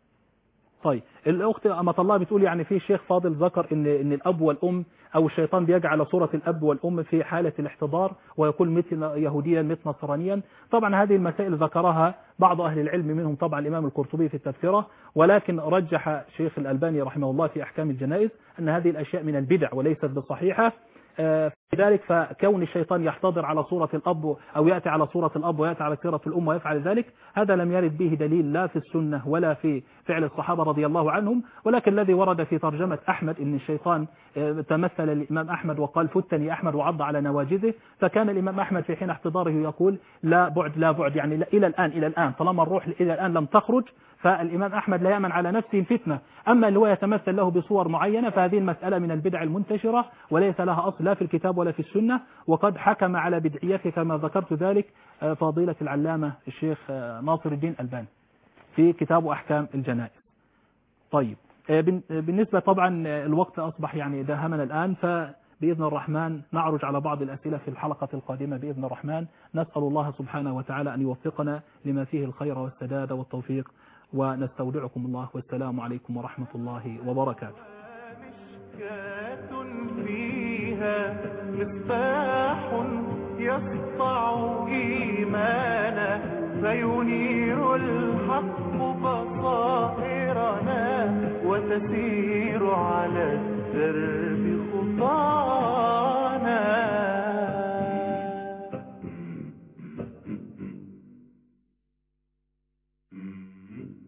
طيب الأخت أمة الله بتقول يعني في شيخ فاضل ذكر إن إن الأب والأم أو الشيطان بيجعل صورة الأب والأم في حالة الاحتضار ويقول مثل يهوديا مثل نصرانيا. طبعا هذه المسائل ذكرها بعض أهل العلم منهم طبعا الإمام القرطبي في التفسير، ولكن رجح شيخ الألباني رحمه الله في أحكام الجنائز أن هذه الأشياء من البدع وليست بصحيحة. لذلك فكون الشيطان يحتضر على صورة الأب أو يأتي على صورة الأب ويأتي على صورة الأم ويفعل ذلك، هذا لم يرد به دليل لا في السنة ولا في فعل الصحابة رضي الله عنهم. ولكن الذي ورد في ترجمة أحمد إن الشيطان تمثل الإمام أحمد وقال فتني أحمد وعض على نواجذه، فكان الإمام أحمد في حين احتضاره يقول لا بعد لا بعد، يعني لا إلى الآن إلى الآن طالما الروح إلى الآن لم تخرج، فالإمام أحمد لا يأمن على نفسه الفتنة. أما اللي هو يتمثل له بصور معينة فهذه المسألة من البدع المنتشرة وليس لها أصل لا في الكتاب ولا في السنة، وقد حكم على بدعيته كما ذكرت ذلك فضيلة العلامة الشيخ ناصر الدين الألباني في كتاب أحكام الجنائز. طيب بالنسبة طبعا الوقت أصبح يعني داهمنا الآن، ف بإذن الرحمن نعرج على بعض الأسئلة في الحلقة القادمة بإذن الرحمن. نسأل الله سبحانه وتعالى أن يوفقنا لما فيه الخير والسداد والتوفيق، ونستودعكم الله، والسلام عليكم ورحمة الله وبركاته. فيها مصباح يسطع إيمانا فينير الحق بصائرنا وتسير على الدرب خطانا.